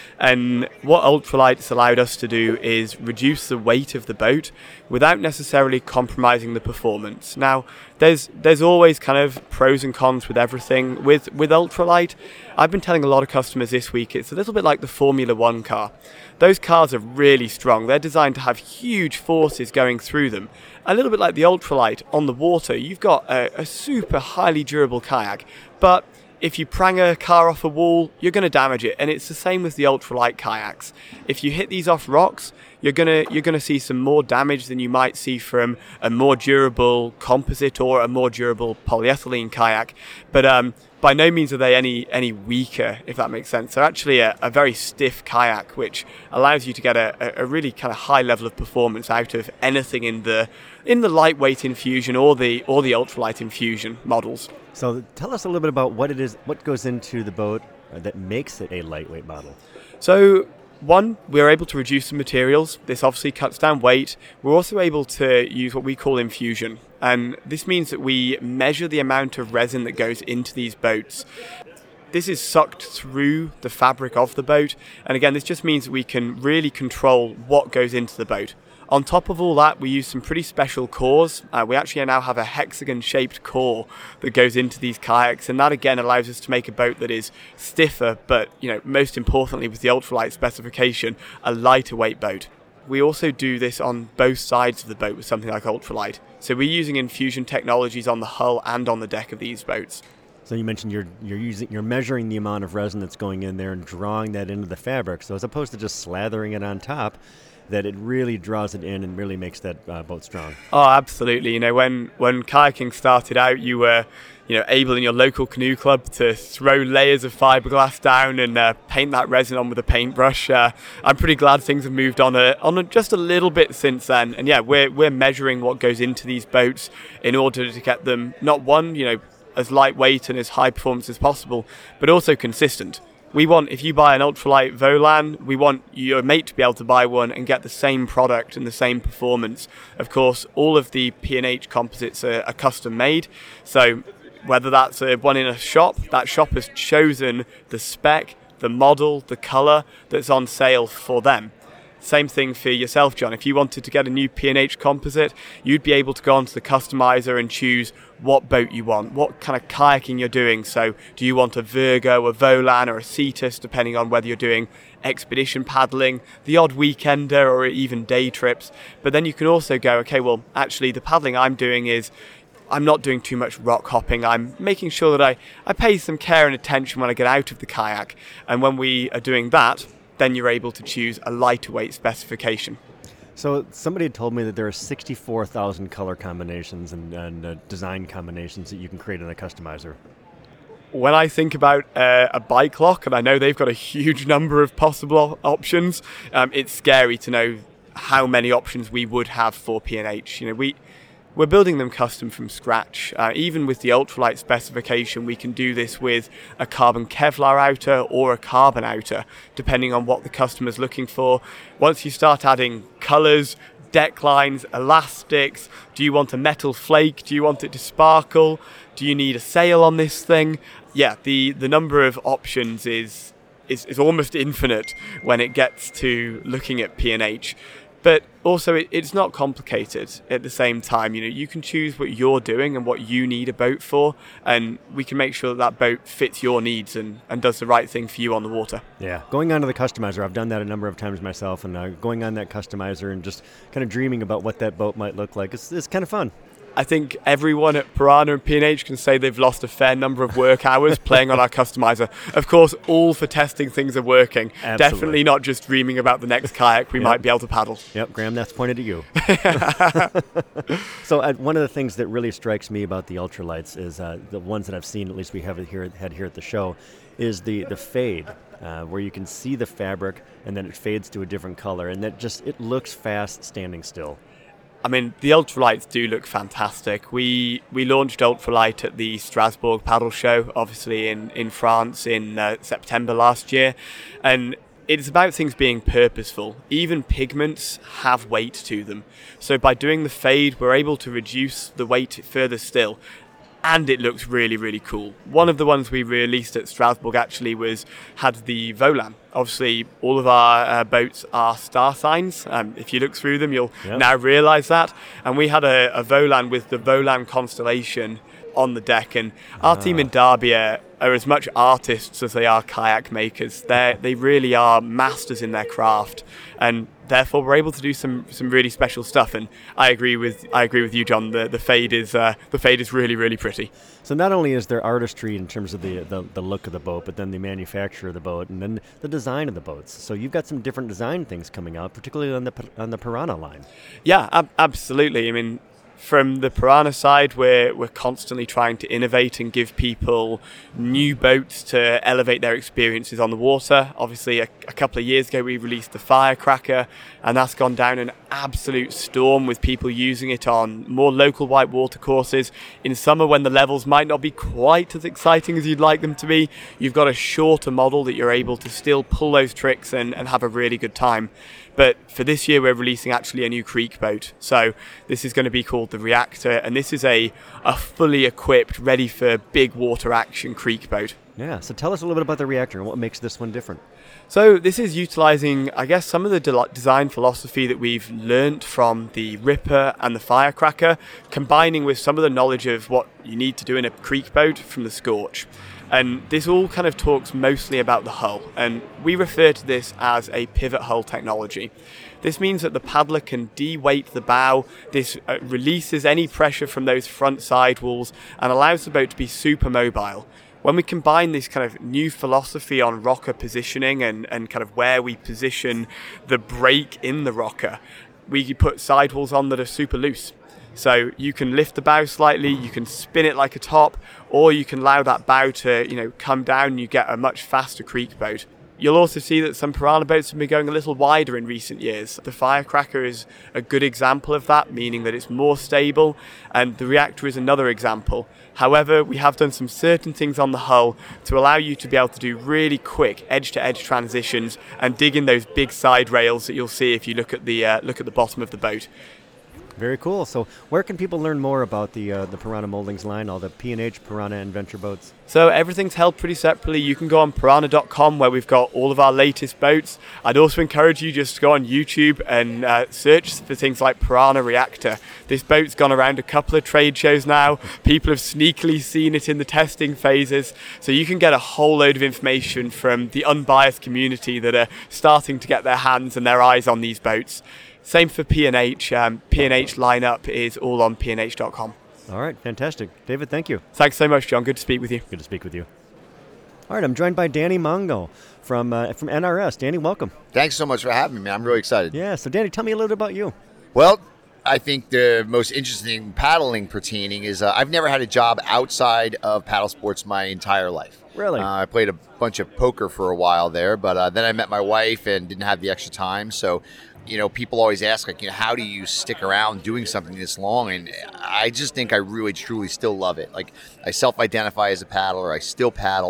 And what ultralights allowed us to do is reduce the weight of the boat without necessarily compromising the performance. Now, there's there's always kind of pros and cons with everything. With with ultralight, I've been telling a lot of customers this week, it's a little bit like the Formula One car. Those cars are really strong. They're designed to have huge forces going through them. A little bit like the ultralight on the water, you've got a, a super highly durable kayak, but if you prang a car off a wall, you're going to damage it, and it's the same with the ultralight kayaks. If you hit these off rocks, you're gonna you're gonna see some more damage than you might see from a more durable composite or a more durable polyethylene kayak. But um, by no means are they any any weaker, if that makes sense. They're actually a, a very stiff kayak, which allows you to get a, a really kind of high level of performance out of anything in the in the lightweight infusion or the or the ultralight infusion models. So tell us a little bit about what it is, what goes into the boat uh, that makes it a lightweight model. So, one, we're able to reduce the materials. This obviously cuts down weight. We're also able to use what we call infusion. And this means that we measure the amount of resin that goes into these boats. This is sucked through the fabric of the boat. And again, this just means that we can really control what goes into the boat. On top of all that, we use some pretty special cores. Uh, we actually now have a hexagon-shaped core that goes into these kayaks, and that again allows us to make a boat that is stiffer, but, you know, most importantly with the ultralight specification, a lighter weight boat. We also do this on both sides of the boat with something like ultralight. So we're using infusion technologies on the hull and on the deck of these boats. So you mentioned you're you're using you're measuring the amount of resin that's going in there and drawing that into the fabric. So as opposed to just slathering it on top, that it really draws it in and really makes that uh, boat strong. Oh, absolutely. You know, when, when kayaking started out, you were, you know, able in your local canoe club to throw layers of fiberglass down and uh, paint that resin on with a paintbrush. Uh, I'm pretty glad things have moved on a, on a, just a little bit since then. And yeah, we're we're measuring what goes into these boats in order to get them not one, you know, as lightweight and as high performance as possible, but also consistent. We want, if you buy an ultralight Volan, we want your mate to be able to buy one and get the same product and the same performance. Of course, all of the P and H composites are, are custom made. So whether that's a, one in a shop, that shop has chosen the spec, the model, the color that's on sale for them. Same thing for yourself, John. If you wanted to get a new P and H composite, you'd be able to go onto the customizer and choose what boat you want, what kind of kayaking you're doing. So do you want a Virgo, a Volan or a Cetus, depending on whether you're doing expedition paddling, the odd weekender or even day trips. But then you can also go, okay, well, actually the paddling I'm doing is I'm not doing too much rock hopping. I'm making sure that I, I pay some care and attention when I get out of the kayak. And when we are doing that, then you're able to choose a lighter weight specification. So somebody had told me that there are sixty-four thousand color combinations and, and uh, design combinations that you can create in a customizer. When I think about uh, a bike lock, and I know they've got a huge number of possible options, um, it's scary to know how many options we would have for P and H. You know, we we're building them custom from scratch. Uh, even with the ultralight specification, we can do this with a carbon Kevlar outer or a carbon outer, depending on what the customer's looking for. Once you start adding colors, deck lines, elastics? Do you want a metal flake? Do you want it to sparkle? Do you need a sail on this thing? Yeah, the, the number of options is, is is almost infinite when it gets to looking at P and H. But also, it, it's not complicated at the same time. You know, you can choose what you're doing and what you need a boat for, and we can make sure that that boat fits your needs and, and does the right thing for you on the water. Yeah, going onto the customizer, I've done that a number of times myself, and uh, going on that customizer and just kind of dreaming about what that boat might look like, it's, it's kind of fun. I think everyone at Piranha and P and H can say they've lost a fair number of work hours playing on our customizer. Of course, all for testing things are working. Absolutely. Definitely not just dreaming about the next kayak we Yep. might be able to paddle. Yep, Graham, that's pointed at you. So uh, one of the things that really strikes me about the ultralights is uh, the ones that I've seen, at least we have it here, had here at the show, is the, the fade, uh, where you can see the fabric and then it fades to a different color, and that just, it looks fast standing still. I mean, the ultralights do look fantastic. We we launched ultralight at the Strasbourg Paddle Show, obviously in, in France in uh, September last year. And it's about things being purposeful. Even pigments have weight to them. So by doing the fade, we're able to reduce the weight further still. And it looks really, really cool. One of the ones we released at Strasbourg actually was had the Volan. Obviously, all of our uh, boats are star signs. Um, if you look through them, you'll Yep. now realise that. And we had a, a Volan with the Volan constellation on the deck. And our team in Derby are, are as much artists as they are kayak makers. They they really are masters in their craft. And therefore, we're able to do some, some really special stuff. And I agree with I agree with you, John. The the fade is uh, the fade is really, really pretty. So not only is there artistry in terms of the, the the look of the boat, but then the manufacture of the boat, and then the design of the boats. So you've got some different design things coming out, particularly on the on the Piranha line. Yeah, ab- absolutely. I mean, from the Piranha side, we're we're constantly trying to innovate and give people new boats to elevate their experiences on the water. Obviously, a, a couple of years ago, we released the Firecracker, and that's gone down an absolute storm with people using it on more local whitewater courses. In summer, when the levels might not be quite as exciting as you'd like them to be, you've got a shorter model that you're able to still pull those tricks and, and have a really good time. But for this year, we're releasing actually a new creek boat. So this is going to be called the Reactor, and this is a, a fully equipped, ready for big water action creek boat. Yeah, so tell us a little bit about the Reactor and what makes this one different. So this is utilizing, I guess, some of the de- design philosophy that we've learnt from the Ripper and the Firecracker, combining with some of the knowledge of what you need to do in a creek boat from the Scorch. And this all kind of talks mostly about the hull, and we refer to this as a pivot hull technology. This means that the paddler can de-weight the bow. This uh, releases any pressure from those front sidewalls and allows the boat to be super mobile. When we combine this kind of new philosophy on rocker positioning and, and kind of where we position the brake in the rocker, we put sidewalls on that are super loose. So you can lift the bow slightly, you can spin it like a top, or you can allow that bow to, you know, come down and you get a much faster creek boat. You'll also see that some Piranha boats have been going a little wider in recent years. The Firecracker is a good example of that, meaning that it's more stable, and the Reactor is another example. However, we have done some certain things on the hull to allow you to be able to do really quick edge-to-edge transitions and dig in those big side rails that you'll see if you look at the uh, look at the bottom of the boat. Very cool. So where can people learn more about the uh, the Piranha Moldings line, all the P and H, Piranha, and Venture boats? So everything's held pretty separately. You can go on piranha dot com where we've got all of our latest boats. I'd also encourage you just to go on YouTube and uh, search for things like Piranha Reactor. This boat's gone around a couple of trade shows now. People have sneakily seen it in the testing phases. So you can get a whole load of information from the unbiased community that are starting to get their hands and their eyes on these boats. Same for P and H. Um, P and H lineup is all on P and H dot com. All right, fantastic. David, thank you. Thanks so much, John. Good to speak with you. Good to speak with you. All right, I'm joined by Danny Mongo from uh, from N R S. Danny, welcome. Thanks so much for having me, man. I'm really excited. Yeah, so Danny, tell me a little bit about you. Well, I think the most interesting paddling pertaining is uh, I've never had a job outside of paddle sports my entire life. Really? Uh, I played a bunch of poker for a while there, but uh, then I met my wife and didn't have the extra time, so... You know, people always ask, like, you know, how do you stick around doing something this long? And I just think I really, truly still love it. Like, I self-identify as a paddler. I still paddle.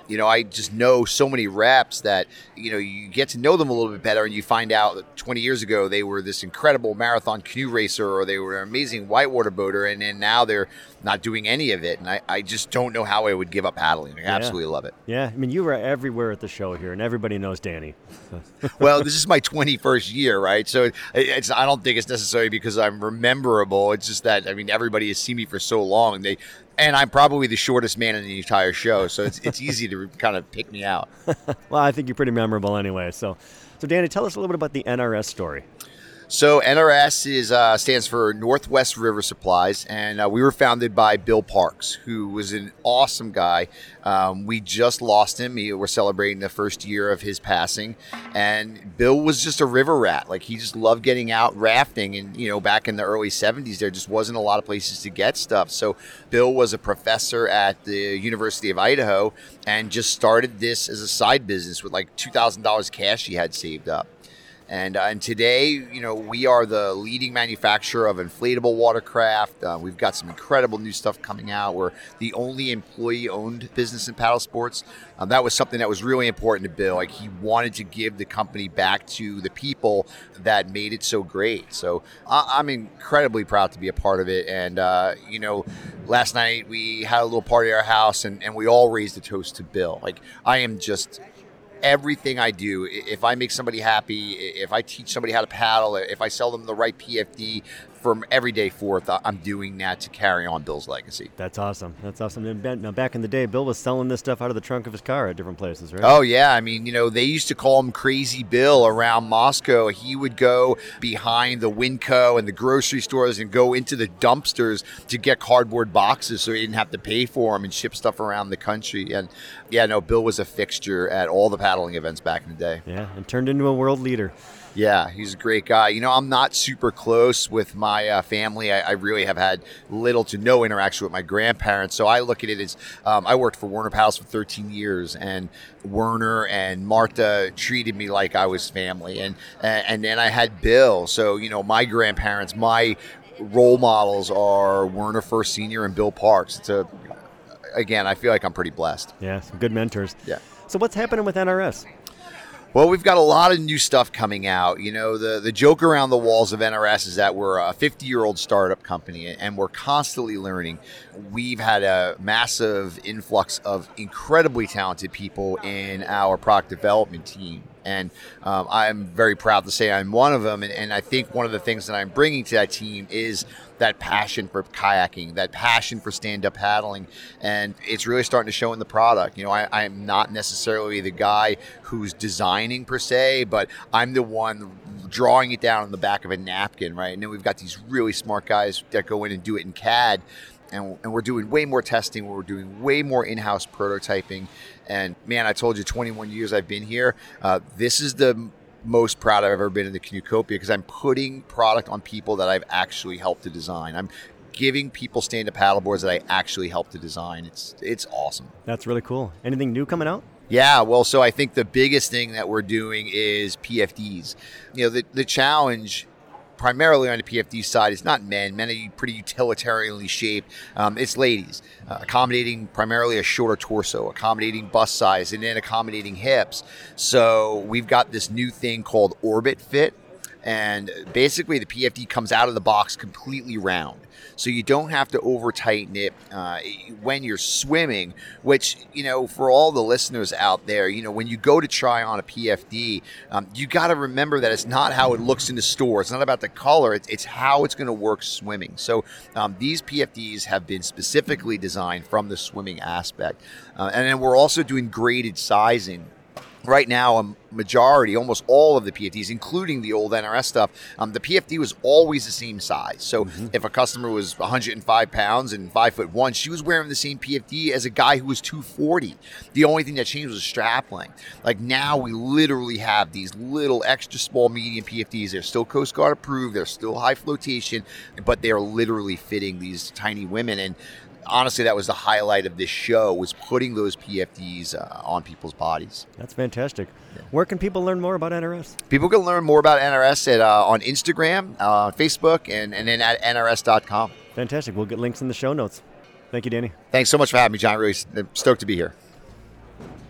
you know, I just know so many reps that, you know, you get to know them a little bit better, and you find out that twenty years ago they were this incredible marathon canoe racer, or they were an amazing whitewater boater, and then now they're not doing any of it. And I, I just don't know how I would give up paddling. I Yeah. absolutely love it. Yeah, I mean, you were everywhere at the show here, and everybody knows Danny. Well, this is my twenty-first year, right? So it- it's I don't think it's necessarily because I'm rememberable. It's just that, I mean, everybody has seen me for so long. They and I'm probably the shortest man in the entire show, so it's it's easy to kind of pick me out. Well, I think you're pretty memorable anyway. So, so Danny, tell us a little bit about the N R S story. So N R S is uh, stands for Northwest River Supplies, and uh, we were founded by Bill Parks, who was an awesome guy. Um, we just lost him. We were celebrating the first year of his passing, and Bill was just a river rat. Like, he just loved getting out rafting, and you know, back in the early seventies, there just wasn't a lot of places to get stuff. So Bill was a professor at the University of Idaho, and just started this as a side business with like two thousand dollars cash he had saved up. And, uh, and today, you know, we are the leading manufacturer of inflatable watercraft. Uh, we've got some incredible new stuff coming out. We're the only employee-owned business in paddle sports. Um, that was something that was really important to Bill. Like, he wanted to give the company back to the people that made it so great. So I- I'm incredibly proud to be a part of it. And, uh, you know, last night we had a little party at our house, and, and we all raised a toast to Bill. Like, I am just... everything I do, if I make somebody happy, if I teach somebody how to paddle, if I sell them the right P F D from every day forth, I'm doing that to carry on Bill's legacy. That's awesome. That's awesome. And Ben- now, back in the day, Bill was selling this stuff out of the trunk of his car at different places, right? Oh, yeah. I mean, you know, they used to call him Crazy Bill around Moscow. He would go behind the Winco and the grocery stores and go into the dumpsters to get cardboard boxes so he didn't have to pay for them and ship stuff around the country. And, yeah, no, Bill was a fixture at all the paddling events back in the day. Yeah, and turned into a world leader. Yeah, he's a great guy. You know, I'm not super close with my uh, family. I, I really have had little to no interaction with my grandparents. So I look at it as um, I worked for Werner Paddles for thirteen years, and Werner and Martha treated me like I was family. And, and then I had Bill. So, you know, my grandparents, my role models are Werner First Senior and Bill Parks. It's a, again, I feel like I'm pretty blessed. Yeah, some good mentors. Yeah. So what's happening with N R S? Well, we've got a lot of new stuff coming out. You know, the, the joke around the walls of N R S is that we're a fifty-year-old startup company, and we're constantly learning. We've had a massive influx of incredibly talented people in our product development team. And um, I'm very proud to say I'm one of them. And, and I think one of the things that I'm bringing to that team is that passion for kayaking, that passion for stand-up paddling. And it's really starting to show in the product. You know, I, I'm not necessarily the guy who's designing per se, but I'm the one drawing it down on the back of a napkin, right? And then we've got these really smart guys that go in and do it in C A D. And, and we're doing way more testing. We're doing way more in-house prototyping. And man, I told you, twenty-one years I've been here. Uh, this is the most proud I've ever been in the Canoecopia, because I'm putting product on people that I've actually helped to design. I'm giving people stand-up paddleboards that I actually helped to design. It's it's awesome. That's really cool. Anything new coming out? Yeah, well, so I think the biggest thing that we're doing is P F Ds. You know, the the challenge primarily on the P F D side is not men. Men are pretty utilitarianly shaped. Um, it's ladies, uh, accommodating primarily a shorter torso, accommodating bust size, and then accommodating hips. So we've got this new thing called Orbit Fit. And basically the P F D comes out of the box completely round. So you don't have to over tighten it uh, when you're swimming, which, you know, for all the listeners out there, you know, when you go to try on a P F D, um, you got to remember that it's not how it looks in the store. It's not about the color. It's, it's how it's going to work swimming. So um, these P F Ds have been specifically designed from the swimming aspect. Uh, and then we're also doing graded sizing. Right now, a majority, almost all of the P F Ds, including the old N R S stuff, um, the P F D was always the same size. So mm-hmm. if a customer was one hundred five pounds and five foot one, she was wearing the same P F D as a guy who was two forty. The only thing that changed was strap length. Like now, we literally have these little extra small medium P F Ds. They're still Coast Guard approved. They're still high flotation, but they are literally fitting these tiny women. And honestly, that was the highlight of this show, was putting those P F Ds uh, on people's bodies. That's fantastic. Yeah. Where can people learn more about N R S? People can learn more about N R S at, uh, on Instagram, uh, Facebook, and, and then at N R S dot com. Fantastic. We'll get links in the show notes. Thank you, Danny. Thanks so much for having me, John. Really stoked to be here.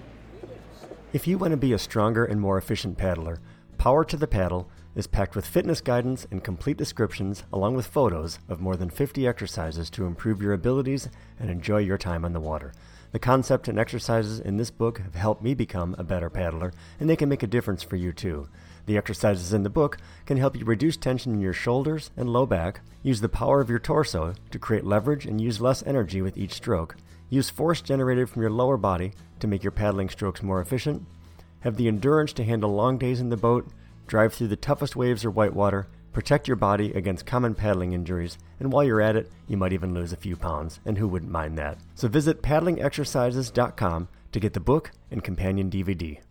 If you want to be a stronger and more efficient paddler, Power to the Paddle is packed with fitness guidance and complete descriptions along with photos of more than fifty exercises to improve your abilities and enjoy your time on the water. The concept and exercises in this book have helped me become a better paddler, and they can make a difference for you too. The exercises in the book can help you reduce tension in your shoulders and low back, use the power of your torso to create leverage and use less energy with each stroke, use force generated from your lower body to make your paddling strokes more efficient, have the endurance to handle long days in the boat, drive through the toughest waves or whitewater, protect your body against common paddling injuries, and while you're at it, you might even lose a few pounds, and who wouldn't mind that? So visit paddling exercises dot com to get the book and companion D V D.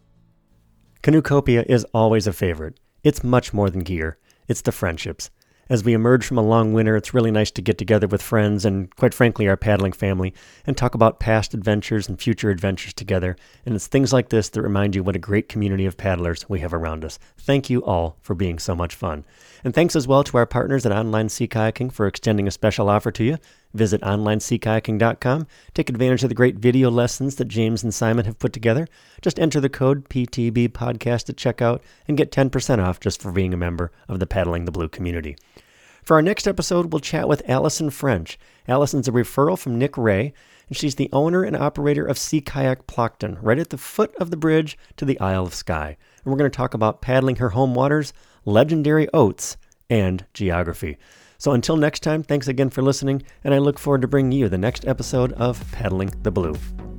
Canoecopia is always a favorite. It's much more than gear. It's the friendships. As we emerge from a long winter, it's really nice to get together with friends and, quite frankly, our paddling family and talk about past adventures and future adventures together. And it's things like this that remind you what a great community of paddlers we have around us. Thank you all for being so much fun. And thanks as well to our partners at Online Sea Kayaking for extending a special offer to you. Visit online sea kayaking dot com. Take advantage of the great video lessons that James and Simon have put together. Just enter the code P T B podcast at checkout and get ten percent off just for being a member of the Paddling the Blue community. For our next episode, we'll chat with Allison French. Allison's a referral from Nick Ray, and she's the owner and operator of Sea Kayak Plockton, right at the foot of the bridge to the Isle of Skye. And we're going to talk about paddling her home waters, legendary oats, and geography. So until next time, thanks again for listening, and I look forward to bringing you the next episode of Paddling the Blue.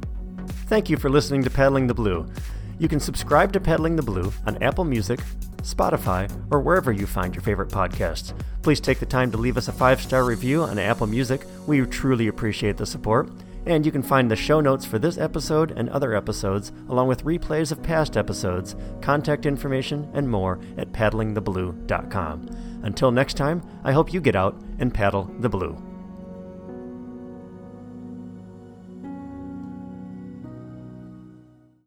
Thank you for listening to Paddling the Blue. You can subscribe to Paddling the Blue on Apple Music, Spotify, or wherever you find your favorite podcasts. Please take the time to leave us a five-star review on Apple Music. We truly appreciate the support. And you can find the show notes for this episode and other episodes, along with replays of past episodes, contact information, and more at paddling the blue dot com. Until next time, I hope you get out and paddle the blue.